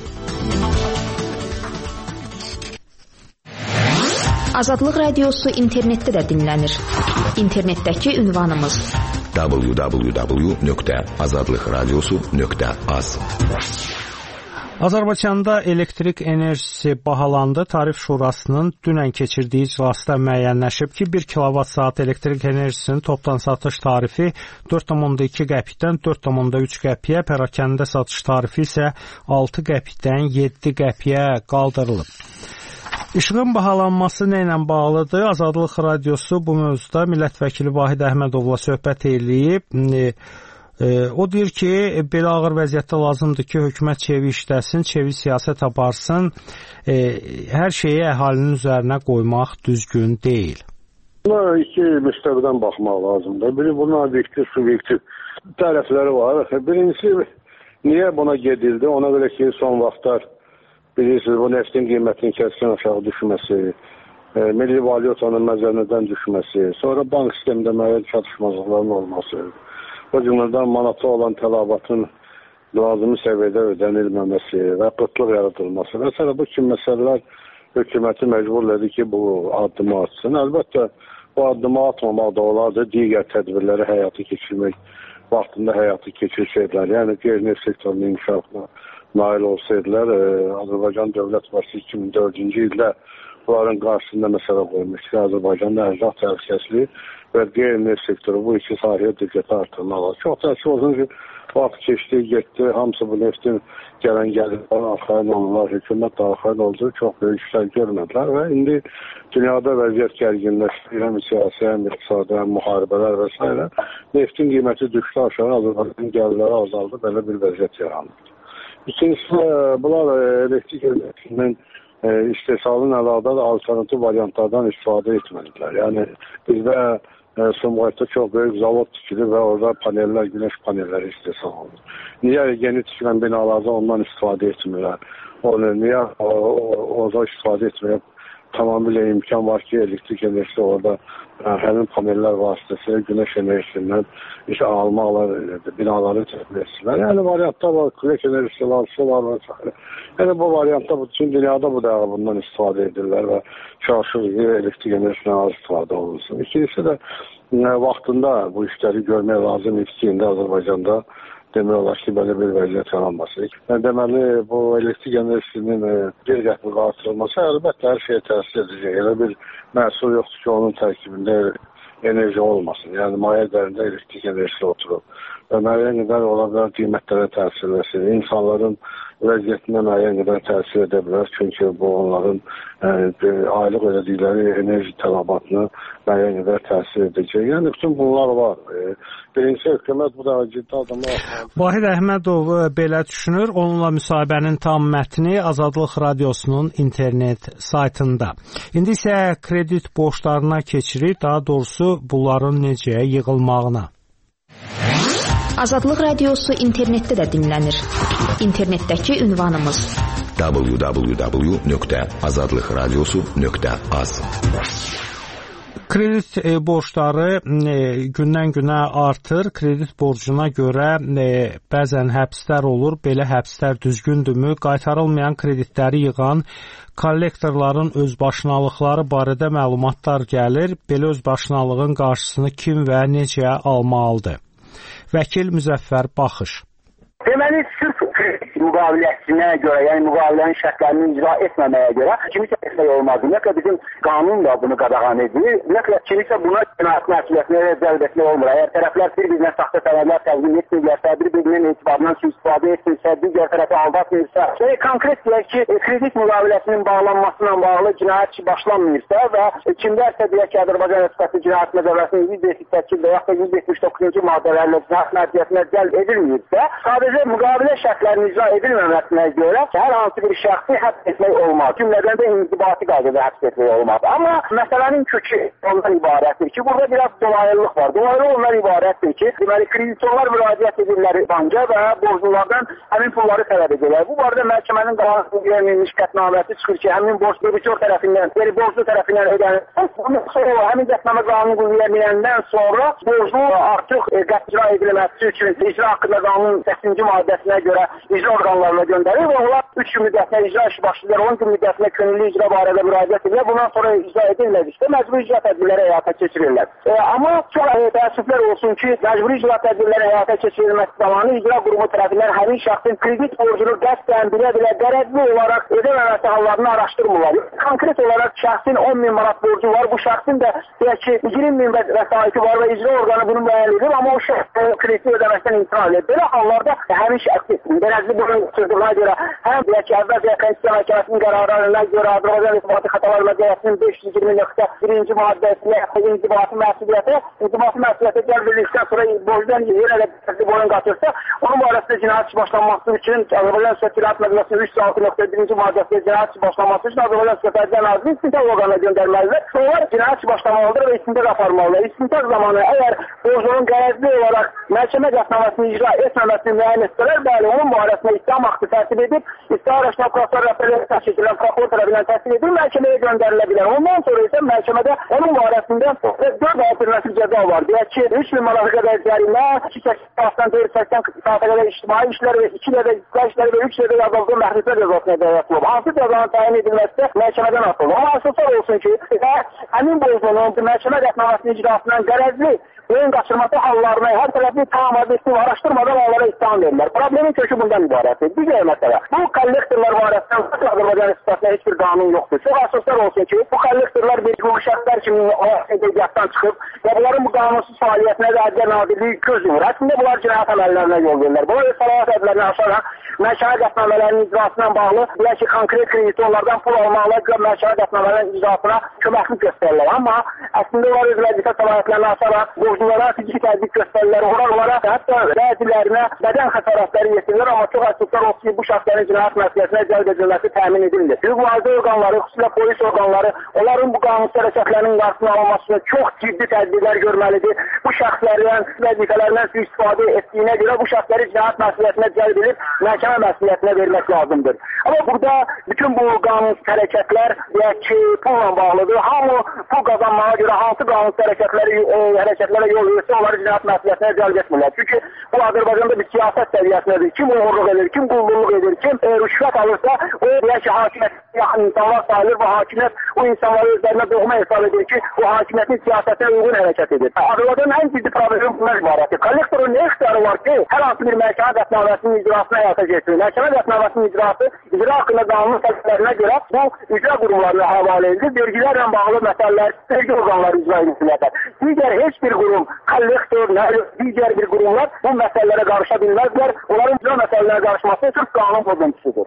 Azadlıq Radiosu internetdə də dinlənir. İnternetdəki ünvanımız w w w nöqtə azadlıq radiosu nöqtə az. Azərbaycanda elektrik enerjisi bahalandı. Tarif Şurasının dünən keçirdiyi iclasda müəyyənləşib ki, bir kilovat saat elektrik enerjisinin topdan satış tarifi dörd tam iki qəpikdən dörd tam üç qəpiyə, pərakəndə satış tarifi isə altı qəpikdən yeddi qəpiyə qaldırılıb. İşığın bahalanması nə ilə bağlıdır? Azadlıq Radiosu bu mövzuda millət vəkili Vahid Əhmədovla söhbət eləyib. O deyir ki, belə ağır vəziyyətdə lazımdır ki, hökumət çevi işləsin, çevi siyasət aparsın, hər şeyi əhalinin üzərinə qoymaq düzgün deyil. Buna iki müstəvidən baxmaq lazımdır. Biri bunun obyektiv, subyektiv tərəfləri var. Birincisi, Niyə buna gedildi? Ona görə ki, son vaxtlar bilirsiniz, bu neftin qiymətinin kəskin aşağı düşməsi, e, milli valyutanın məzənindən düşməsi, sonra bank sistemində müəyyən çatışmazlıqların olması, bu cümlədən manata olan tələbatın lazımi səviyyədə ödənilməməsi və qıtlıq yaradılması və s. bu kimi məsələlər hökuməti məcbur edir ki, bu addımı atsın. Əlbəttə, bu addımı atmamaq da olardı, digər tədbirləri həyata keçirmək vaxtında həyata keçirsəydilər. Yəni, qeyri-neft sektorunun inkişafına nail olsaydılar, e, Azərbaycan Dövlət Başçısı iki min dördüncü ildə bunların qarşısında məsələ qoymuş ki, Azərbaycanda ərzaq təhlükəsizliyi və qeyri-neft sektoru bu iki sahəyə diqqəti artırmalı. Çox təəssüf olsun ki, vaxt keçdi, getdi, hamısı bu neftin gələn gəlirlər, arxain olurlar, hökumət də arxain oldu, çox böyük işlər görmədilər və indi dünyada vəziyyət gərginləşdi, həm siyasi, həm iqtisadi, həm müharibələr və s. Neftin qiyməti düşdü aşağı, Azərbaycan gəlirləri azaldı, belə bir vəziyyət yarandı. İkincisi, bunlar elektrik elektrikinin istehsalın əlaqədar alternativ variantlardan istifadə etmədilər. Yəni, bizdə Sumqayıtda çox böyük zavod tikilir və orada paneller, güneş panelləri istehsal olunur. Niyə yeni tikilən binalarda ondan istifadə etmirlər? Onu niyə orada istifadə etməyib? Tamamilə imkan var ki, elektrik enerjisi orada həmin paneller vasitəsilə güneş enerjisindən işte almaqlar, binaları təmin etsinlər. Yəni variantlar var, külək enerjisi var, su var və s. Yəni bu variantda bütün dünyada bu da bundan istifadə edirlər və çalışır ki, elektrik enerjisindən az istifadə olunsun. İkincisi də vaxtında bu işləri görmək lazım idi ki, indi Azərbaycanda demək olar ki, belə bir vəziyyət yaranması. Yəni, deməli, bu elektrik enerjisinin bir qəplik artırılması əlbəttə hər şeyə təsir edəcək. Elə bir məhsul yoxdur ki, onun tərkibində enerji olmasın. Yəni, maye dərində elektrik enerjisi oturur. Və müəyyən qədər ola bilər qiymətlərə təsir etsin. İnsanların vəziyyətinə müəyyən qədər təsir edə bilər. Çünki bu onların e, aylıq ödədikləri enerji tələbatını müəyyən qədər təsir edəcək. Yəni, bütün bunlar var. E, Birinci hökumət bu da ciddi adamlar. Vahid Əhmədov belə düşünür. Onunla müsahibənin tam mətni Azadlıq Radiosunun internet saytında. İndi isə kredit borclarına keçirik, daha doğrusu bunların necə yığılmağına. Azadlıq Radiosu internetdə də dinlənir. İnternetdəki ünvanımız w w w nöqtə azadlıq radiosu nöqtə az. Kredit e, borcları e, gündən-günə artır. Kredit borcuna görə e, bəzən həbslər olur. Belə həbslər düzgündürmü? Qaytarılmayan kreditləri yığan kollektorların özbaşınalıqları barədə məlumatlar gəlir. Belə özbaşınalığın qarşısını kim və necə almalıdır? Vəkil Müzəffər Baxış. Deməli, sırf kredit müqaviləsinə görə, yəni müqavilənin şərtlərini icra etməməyə görə kimisə etmək olmaz. Nə qədər bizim qanun da bunu qadağan edir, nə qədər kimisə buna cinayət məsuliyyətinə cəlb etmək olmur. Əgər tərəflər bir-birinə saxta sənədlər təqdim etmirlərsə, bir-birinin etibarından sui-istifadə etmirsə, digər tərəfi aldatmırsa, yəni konkret deyək ki, kredit müqaviləsinin bağlanmasıyla bağlı cinayət işi başlanmırsa və kimlərsə deyək ki, Azərbaycan Respublikası Cinayət Məcəlləsinin yüz yetmiş səkkiz və yaxud da yüz yetmiş doqquzuncu maddələrlə cinayət məsuliyyətinə cəlb edilmirsə, sadəcə müqavilə şərtlərinin icra edilməməsinə görə hər hansı bir şəxsi həbs etmək olmaz. Cümlədən də inzibati qaydada həbs etmək olmaz. Amma məsələnin kökü ondan ibarətdir ki, burada biraz dolayıllıq var. Dolayıllıq ondan ibarətdir ki, deməli, kreditorlar müraciət edirlər banka və borclulardan həmin pulları tələb edirlər. Bu barədə məhkəmənin qanun verilmiş qətnaməsi çıxır ki, həmin borc debitor tərəfindən, yəni borclu tərəfindən ödənir. Bundan sonra həmin qətnamə qanunu qüvvələnəndən sonra borclu artıq e, qət icra edilməsi üçün icra haqqında qanunun səkkizinci maddəsinə görə icra orqanlarına göndərir və onlar üç gün müddətinə icra işi başlayır, on gün müddətinə könüllü icra barədə müraciət edirlər. Bundan sonra icra edilmədikdə məcburi icra tədbirləri həyata keçirirlər. E, amma çox e, təəssüflər olsun ki, məcburi icra tədbirləri həyata keçirilməsi zamanı icra qurumu tərəfindən həmin şəxsin kredit borcunu qəsdən bilə-bilə qərəzli olaraq ödəməməsi hallarını araşdırmırlar. Konkret olaraq şəxsin on min manat borcu var, bu şəxsin də deyək ki, iyirmi min vəsaiti var və icra orqanı bunu müəyyən edir, amma o şəxs krediti ödəməkdən imtina edir. Belə hallarda həmin şəxsi qərəzli borcunu tutduğuna görə həm deyək ki, əvvəlcə Konstitusiya Məhkəməsinin qərarlarına görə Azərbaycan İnzibati Xətalar Məcəlləsinin beş yüz iyirmi nöqtə birinci maddəsinə inzibati məsuliyyəti, inzibati məsuliyyəti cəlb edildikdən sonra borcdan yenə də qərəzli borcun qatırsa, onun barəsində cinayət işi başlanması üçün Azərbaycan Cinayət Məcəlləsinin üç yüz altı nöqtə birinci maddəsində cinayət işi başlanması üçün Azərbaycan Cinayət Nazirliyi istintaq orqanına göndərməlidir. Sonra cinayət işi başlamalıdır və istintaq aparmalıdır. İstintaq zamanı əgər borcunun qərəzli olaraq məhkəmə qətnaməsini icra etməməsini müəyyən etsələr, bəli, onun barəsində ittiham aktı tərtib edib, İstihar Araşdırma Proseslər rəhbərliyi təşkil edilən prokuror tərəfindən təsdiq edilib, məhkəməyə göndərilə bilər. Ondan sonra isə məhkəmədə onun barəsində dörd alternativ cəza var. Deyək ki, üç min manata qədər cərimə, iki saatdan dörd səksən saata qədər ictimai işlər və iki dəfə işlər və üç dəfə yazıldığı məhrumiyyət cəzasına dayatılıb. Hansı cəzanın təyin edilməsi də məhkəmədən asılı. Amma əsaslar olsun ki, həmin borcunun məhkəmə qətnaməsinin icrasından qərəzli oyun qaçırması hallarına hər tərəfli tam objektiv araşdırmadan onlara ittiham verirlər. Problemin kökü bundan ibarətdir. Digər məsələ, bu kollektorlar barəsində Azərbaycan istisnasında heç bir qanun yoxdur. Çox əsaslar olsun ki, bu kollektorlar bir qrup şəxslər kimi ehtiyatdan çıxıb və bunların bu qanunsuz fəaliyyətinə də Ədliyyə Nazirliyi göz yumur. Əslində bunlar cinayət əməllərinə yol verirlər. Bu öz səlahiyyət ədlərini aşaraq məhkəmə qətnamələrinin icrasına bağlı, deyək ki, konkret krediti onlardan pul almaqla məhkəmə qətnamələrinin icrasına köməklik göstərirlər. Amma əslində onlar öz vəzifə səlahiyyətlərini aşaraq borclulara fiziki tədbiq göstərirlər, onlara hətta bəzilərinə bədən xəsarətləri yetirilir, amma çox əsaslar olsun ki, bu şəxslərin cinayət məsuliyyətinə cəlb edilməsi təmin edilir. Hüquq-mühafizə orqanları, xüsusilə polis orqanları, onların bu qanunsuz hərəkətlərinin qarşısını alınması çox ciddi tədbirlər görməlidir. Bu şəxslərin vəzifələrindən sui-istifadə etdiyinə görə bu şəxsləri cinayət məsuliyyətinə cəlb edib məhkəmə məsuliyyətinə vermək lazımdır. Amma burada bütün bu qanunsuz hərəkətlər, deyək ki, pulla bağlıdır. Hamı pul qazanmağa görə hansı qanunsuz hərəkətləri, e, hərəkətlərə yol verirsə, onları cinayət məsuliyyətinə cəlb etmirlər. Çünki bu Azərbaycanda bir siyasət səviyyəsidir. Kim uğurluq edir, kim qulluluq edir, kim e, rüşvət alırsa, o deyək ki, hakimiyyət yaxın insanlar sayılır və hakimiyyət o insanları özlərinə doğma hesab edir ki, o hakimiyyətin siyasətə uyğun hərəkət edir. Azərbaycanın ən ciddi problemi bundan ibarətdir. Kollektorun nə ixtiyarı var ki, hər hansı bir məhkəmə qətnaməsinin icrasına həyata keçirir. Məhkəmə qətnaməsinin icrası icra haqqında qanun tədbirlərinə görə bu icra qurumlarına həvalə edilir. Vergilərlə bağlı məsələlər vergi orqanları icra edirlər. Digər heç bir qurum, kollektor, digər bir qurumlar bu məsələlərə qarışa bilməzlər. Onların icra məsələlərə qarışması sırf qanun pozuntusudur.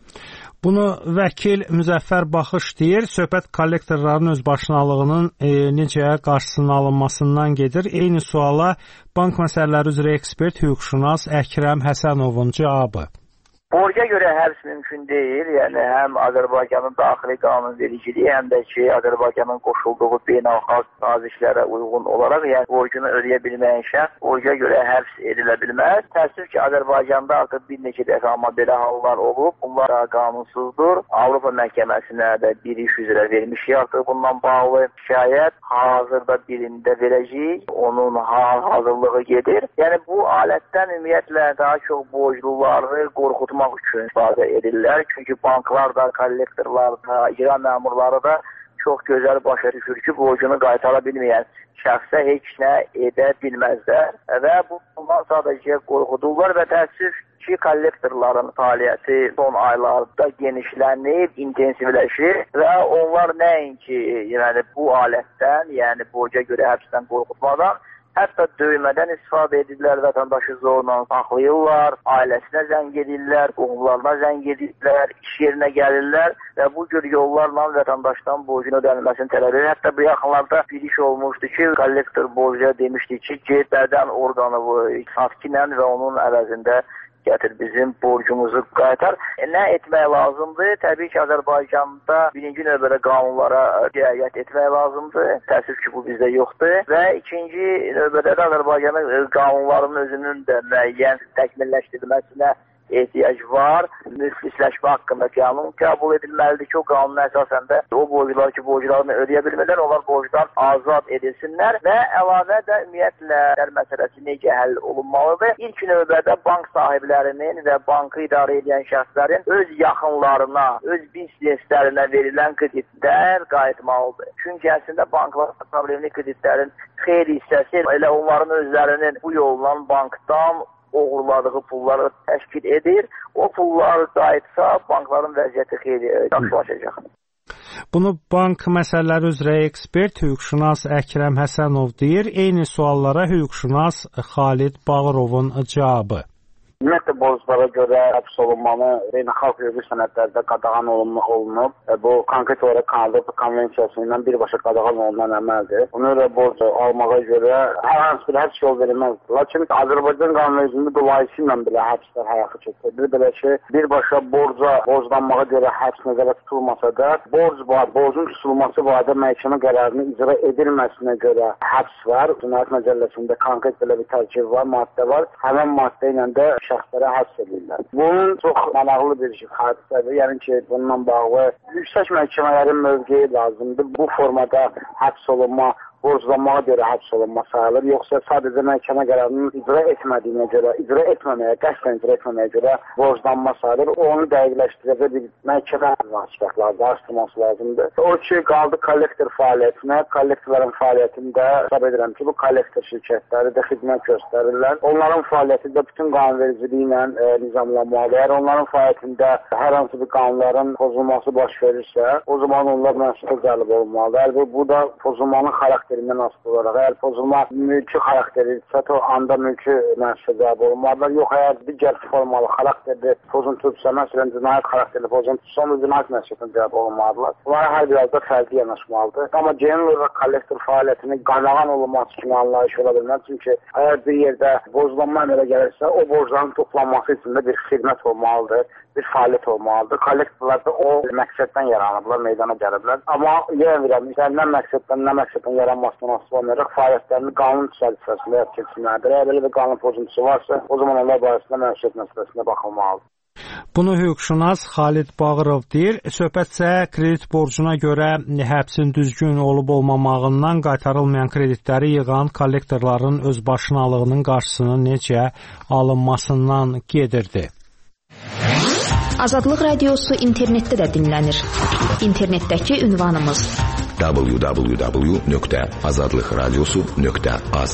Bunu vəkil Müzəffər Baxış deyir. Söhbət kollektorların özbaşınalığının e, necə qarşısının alınmasından gedir. Eyni suala bank məsələləri üzrə ekspert hüquqşünas Əkrəm Həsənovun cavabı. Borca görə həbs mümkün deyil. Yəni həm Azərbaycanın daxili qanunvericiliyi, həm də ki, Azərbaycanın qoşulduğu beynəlxalq sazişlərə uyğun olaraq, yəni borcunu ödəyə bilməyən şəxs borca görə həbs edilə bilməz. Təəssüf ki, Azərbaycanda artıq bir neçə dəfə amma belə hallar olub. Bunlar da qanunsuzdur. Avropa məhkəməsinə də bir iş üzrə vermişik. Artıq bundan bağlı şikayət hazırda birində verəcəyik. Onun hazırlığı gedir. Yəni bu alətdən ümumiyyətlə daha çox borcluları qorxutmaq üçün istifadə edirlər. Çünki banklar da, kollektorlar da, icra məmurları da çox gözəl başa düşür ki, borcunu qaytara bilməyən şəxsə heç nə edə bilməzlər. Və bundan sadəcə qorxudurlar və təəssüf ki, kollektorların fəaliyyəti son aylarda genişlənib, intensivləşir və onlar nəinki yəni, bu alətdən, yəni borca görə həbsdən qorxutmadan, hətta döymədən istifadə edirlər, vətəndaşı zorla saxlayırlar, ailəsinə zəng edirlər, qohumlarına zəng edirlər, iş yerinə gəlirlər və bu cür yollarla vətəndaşdan borcun ödənilməsini tələb edir. Hətta bu yaxınlarda bir iş olmuşdu ki, kollektor borca demişdi ki, get bədən orqanı satkinlə və onun əvəzində gətir bizim borcumuzu qaytar. E, nə etmək lazımdır? Təbii ki, Azərbaycanda birinci növbədə qanunlara riayət etmək lazımdır. Təəssüf ki, bu bizdə yoxdur. Və ikinci növbədə də Azərbaycanın qanunlarının özünün də müəyyən təkmilləşdirilməsinə ehtiyac var. Müflisləşmə haqqında qanun qəbul edilməlidir ki, o qanuna əsasən də o borclar ki, borclarını ödəyə bilmirlər, onlar borcdan azad edilsinlər və əlavə də ümumiyyətlə məsələsi necə həll olunmalıdır? İlk növbədə bank sahiblərinin və bankı idarə edən şəxslərin öz yaxınlarına, öz bizneslərinə verilən kreditlər qayıtmalıdır. Çünki əslində banklar problemli kreditlərin xeyli hissəsi elə onların özlərinin bu yolla bankdan oğurladığı pulları təşkil edir. O pullar qayıtsa bankların vəziyyəti xeyli yaxşılaşacaq. Bunu bank məsələləri üzrə ekspert hüquqşünas Əkrəm Həsənov deyir. Eyni suallara hüquqşünas Xalid Bağırovun cavabı. Ümumiyyətlə borclara görə həbs olunmanı beynəlxalq hüquqi sənədlərdə qadağan olunub. Bu konkret olaraq Kanada konvensiyası ilə birbaşa qadağan olunan əməldir. Ona görə borc almağa görə hər hansı bir həbs yol verilməz. Lakin Azərbaycan qanunvericiliyində dolayısı ilə belə həbslər həyata keçirilir. Belə ki, birbaşa borca, borclanmağa görə həbs nəzərdə tutulmasa da, borc var, borcun tutulması barədə məhkəmə qərarının icra edilməsinə görə həbs var. Cinayət Məcəlləsində konkret belə bir tərkib var, maddə var. Həmin maddə ilə də şəxslərə həbs edirlər. Bunun çox maraqlı bir hadisədir. Yəni ki, bununla bağlı yüksək məhkəmələrin mövqeyi lazımdır. Bu formada həbs olunma, borclanmağa görə həbs olunma sayılır. Yoxsa sadəcə məhkəmə qərarının icra etmədiyinə görə, icra etməməyə, qəsdən icra etməməyə görə borclanma sayılır. Onu dəqiqləşdirəcək bir məhkəmə münasibətlərdə araşdırması lazımdır. O ki, qaldı kollektor fəaliyyətinə. Kollektorların fəaliyyətində hesab edirəm ki, bu kollektor şirkətləri də xidmət göstərirlər. Onların fəaliyyəti də bütün qanunvericiliyi ilə e, nizamlanmalıdır. Əgər onların fəaliyyətində hər hansı bir qanunların pozulması baş verirsə, o zaman onlar məsuliyyətə cəlb olunmalıdır. Əlbəttə, bu da pozulmanın xarakterindən asılı olaraq. Əgər pozulma mülki xarakteridirsə, o anda mülki məsuliyyətə cəlb olunmalıdır. Yox, əgər digər formalı xarakterli pozuntudirsə, məsələn, cinayət xarakterli pozuntudirsə, onda cinayət məsuliyyətinə cəlb olunmalıdır. Bunlara hər bir halda fərqli yanaşmalıdır. Amma genel olaraq kollektor fəaliyyətini qadağan olunması kimi anlayış ola bilməz. Çünki əgər bir yerdə borclanma əmələ gəlirsə, o borcların toplanması üçün də bir xidmət olmalıdır, bir fəaliyyət olmalıdır. Kollektorlar da o məqsəddən yaranıblar, meydana gəliblər. Amma yenə bilirəm, nə məqsəddən, nə məqsəddən yaranmasından asılı olmayaraq fəaliyyətlərini qanun çərçivəsində həyata keçirməlidir. Əgər belə bir qanun pozuntusu varsa, o zaman onlar barəsində məsuliyyət məsələsinə baxılmalıdır. Bunu hüquqşünas Xalid Bağırov deyir. Söhbətsə kredit borcuna görə həbsin düzgün olub-olmamağından qaytarılmayan kreditləri yığan kollektorların özbaşınalığının qarşısının necə alınmasından gedirdi. Azadlıq Radiosu internetdə də dinlənir. İnternetdəki ünvanımız w w w nöqtə azadlıq radiosu nöqtə az.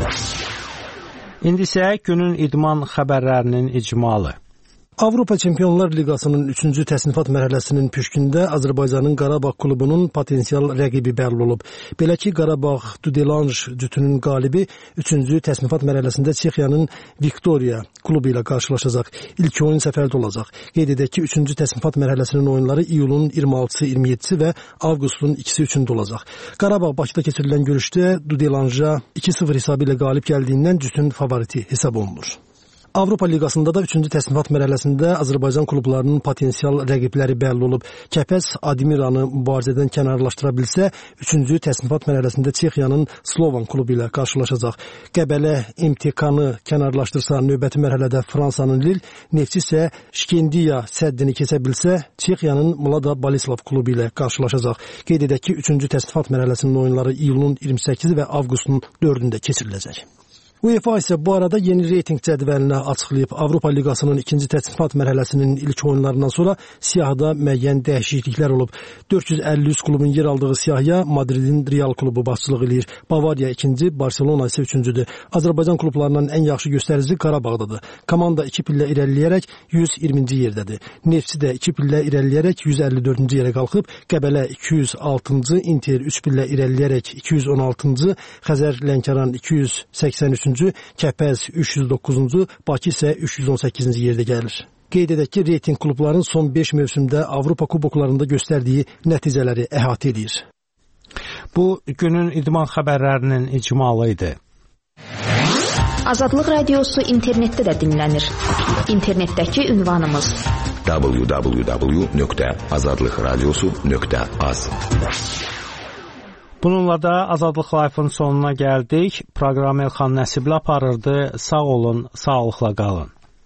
İndi isə günün idman xəbərlərinin icmalı. Avropa Çempionlar Liqasının üçüncü təsnifat mərhələsinin püşkündə Azərbaycanın Qarabağ klubunun potensial rəqibi bəlli olub. Belə ki, Qarabağ Dudelanj cütünün qalibi üçüncü təsnifat mərhələsində Çexiyanın Viktoriya klubu ilə qarşılaşacaq. İlk oyun səfərdə olacaq. Qeyd edək ki, üçüncü təsnifat mərhələsinin oyunları iyulun iyirmi altısı iyirmi yedisi və avqustun ikisi üçündə olacaq. Qarabağ Bakıda keçirilən görüşdə Dudelanja iki sıfır hesabı ilə qalib gəldiyindən cütün favoriti hesab olunur. Avropa Liqasında da üçüncü təsnifat mərhələsində Azərbaycan klublarının potensial rəqibləri bəlli olub. Kəpəz Admiranı mübarizədən kənarlaşdıra bilsə, üçüncü təsnifat mərhələsində Çexiyanın Slovan klubu ilə qarşılaşacaq. Qəbələ M T K-nı kənarlaşdırsa, növbəti mərhələdə Fransanın Lille, Neftçi isə Şkendiya səddini keçə bilsə, Çexiyanın Mlada Boleslav klubu ilə qarşılaşacaq. Qeyd edək ki, üçüncü təsnifat mərhələsinin oyunları iyulun iyirmi səkkizı və avqustun dördündə keçiriləcək. UEFA isə bu arada yeni reyting cədvəlini açıqlayıb. Avropa Liqasının ikinci təsnifat mərhələsinin ilk oyunlarından sonra siyahıda müəyyən dəyişikliklər olub. dörd yüz əlli üç klubun yer aldığı siyahıya Madridin Real klubu başçılıq edir. Bavariya ikinci, Barcelona isə üçüncüdür. Azərbaycan klublarının ən yaxşı göstəricisi Qarabağdadır. Komanda iki pillə irəliləyərək yüz iyirminci yerdədir. Neftçi də iki pillə irəliləyərək yüz əlli dördüncü yerə qalxıb. Qəbələ iki yüz altıncı, Inter üç pillə irəliləyərək iki yüz on altıncı, Xəzər Lənkəran iki yüz səksən üçüncü, Kəpəz üç yüz doqquzuncu, Bakı isə üç yüz on səkkizinci yerdə gəlir. Qeyd edək ki, reyting klubların son beş mövsümdə Avropa kuboklarında göstərdiyi nəticələri əhatə edir. Bu günün idman xəbərlərinin icmalı idi. Azadlıq Radiosu internetdə də dinlənir. İnternetdəki ünvanımız w w w nöqtə azadlıq radiosu nöqtə az. Bununla da Azadlıq Live-ın sonuna gəldik. Proqramı Elxan Nəsibli aparırdı. Sağ olun, sağlıqla qalın.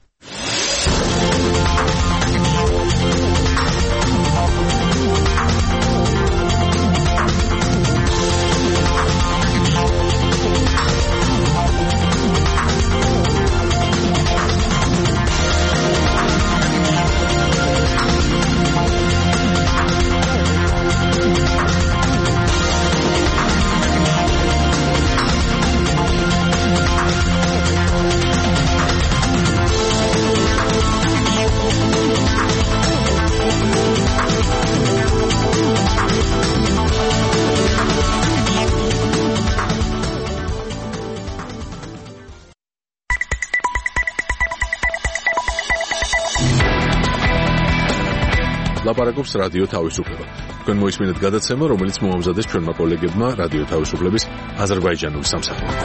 ლაპარაკობს რადიო თავისუფლება. თქვენ მოისმინეთ გადაცემა, რომელიც მოამზადეს ჩვენმა კოლეგებმა რადიო თავისუფლების აზერბაიჯანული სამსახურიდან.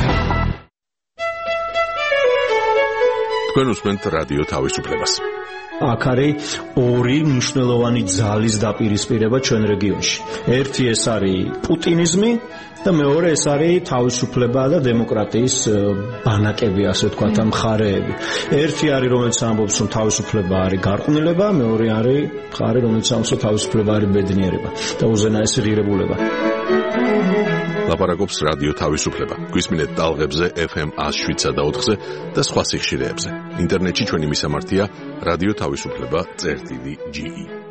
თქვენ უსმენთ რადიო თავისუფლებას. აქ არის ორი მნიშვნელოვანი ძალის დაპირისპირება ჩვენ რეგიონში. ერთი ეს არის პუტინიზმი და მეორე ეს არის თავისუფლება და დემოკრატიის ბანაკები, ასე ვთქვათ, მხარეები. ერთი არის, რომელიც ამბობს, რომ თავისუფლება არის გარყვნილება, მეორე არის მხარე, რომელიც ამბობს, რომ თავისუფლება არის ბედნიერება და უზენაესი ღირებულება. ლაპარაკობს რადიო თავისუფლება. გვისმინეთ ტალღებზე ეფ ემ one oh seven და ოთხზე და სხვა სიხშირეებზე. ინტერნეტში ჩვენი მისამართია რადიო თავისუფლება წერტილი ჯი ი.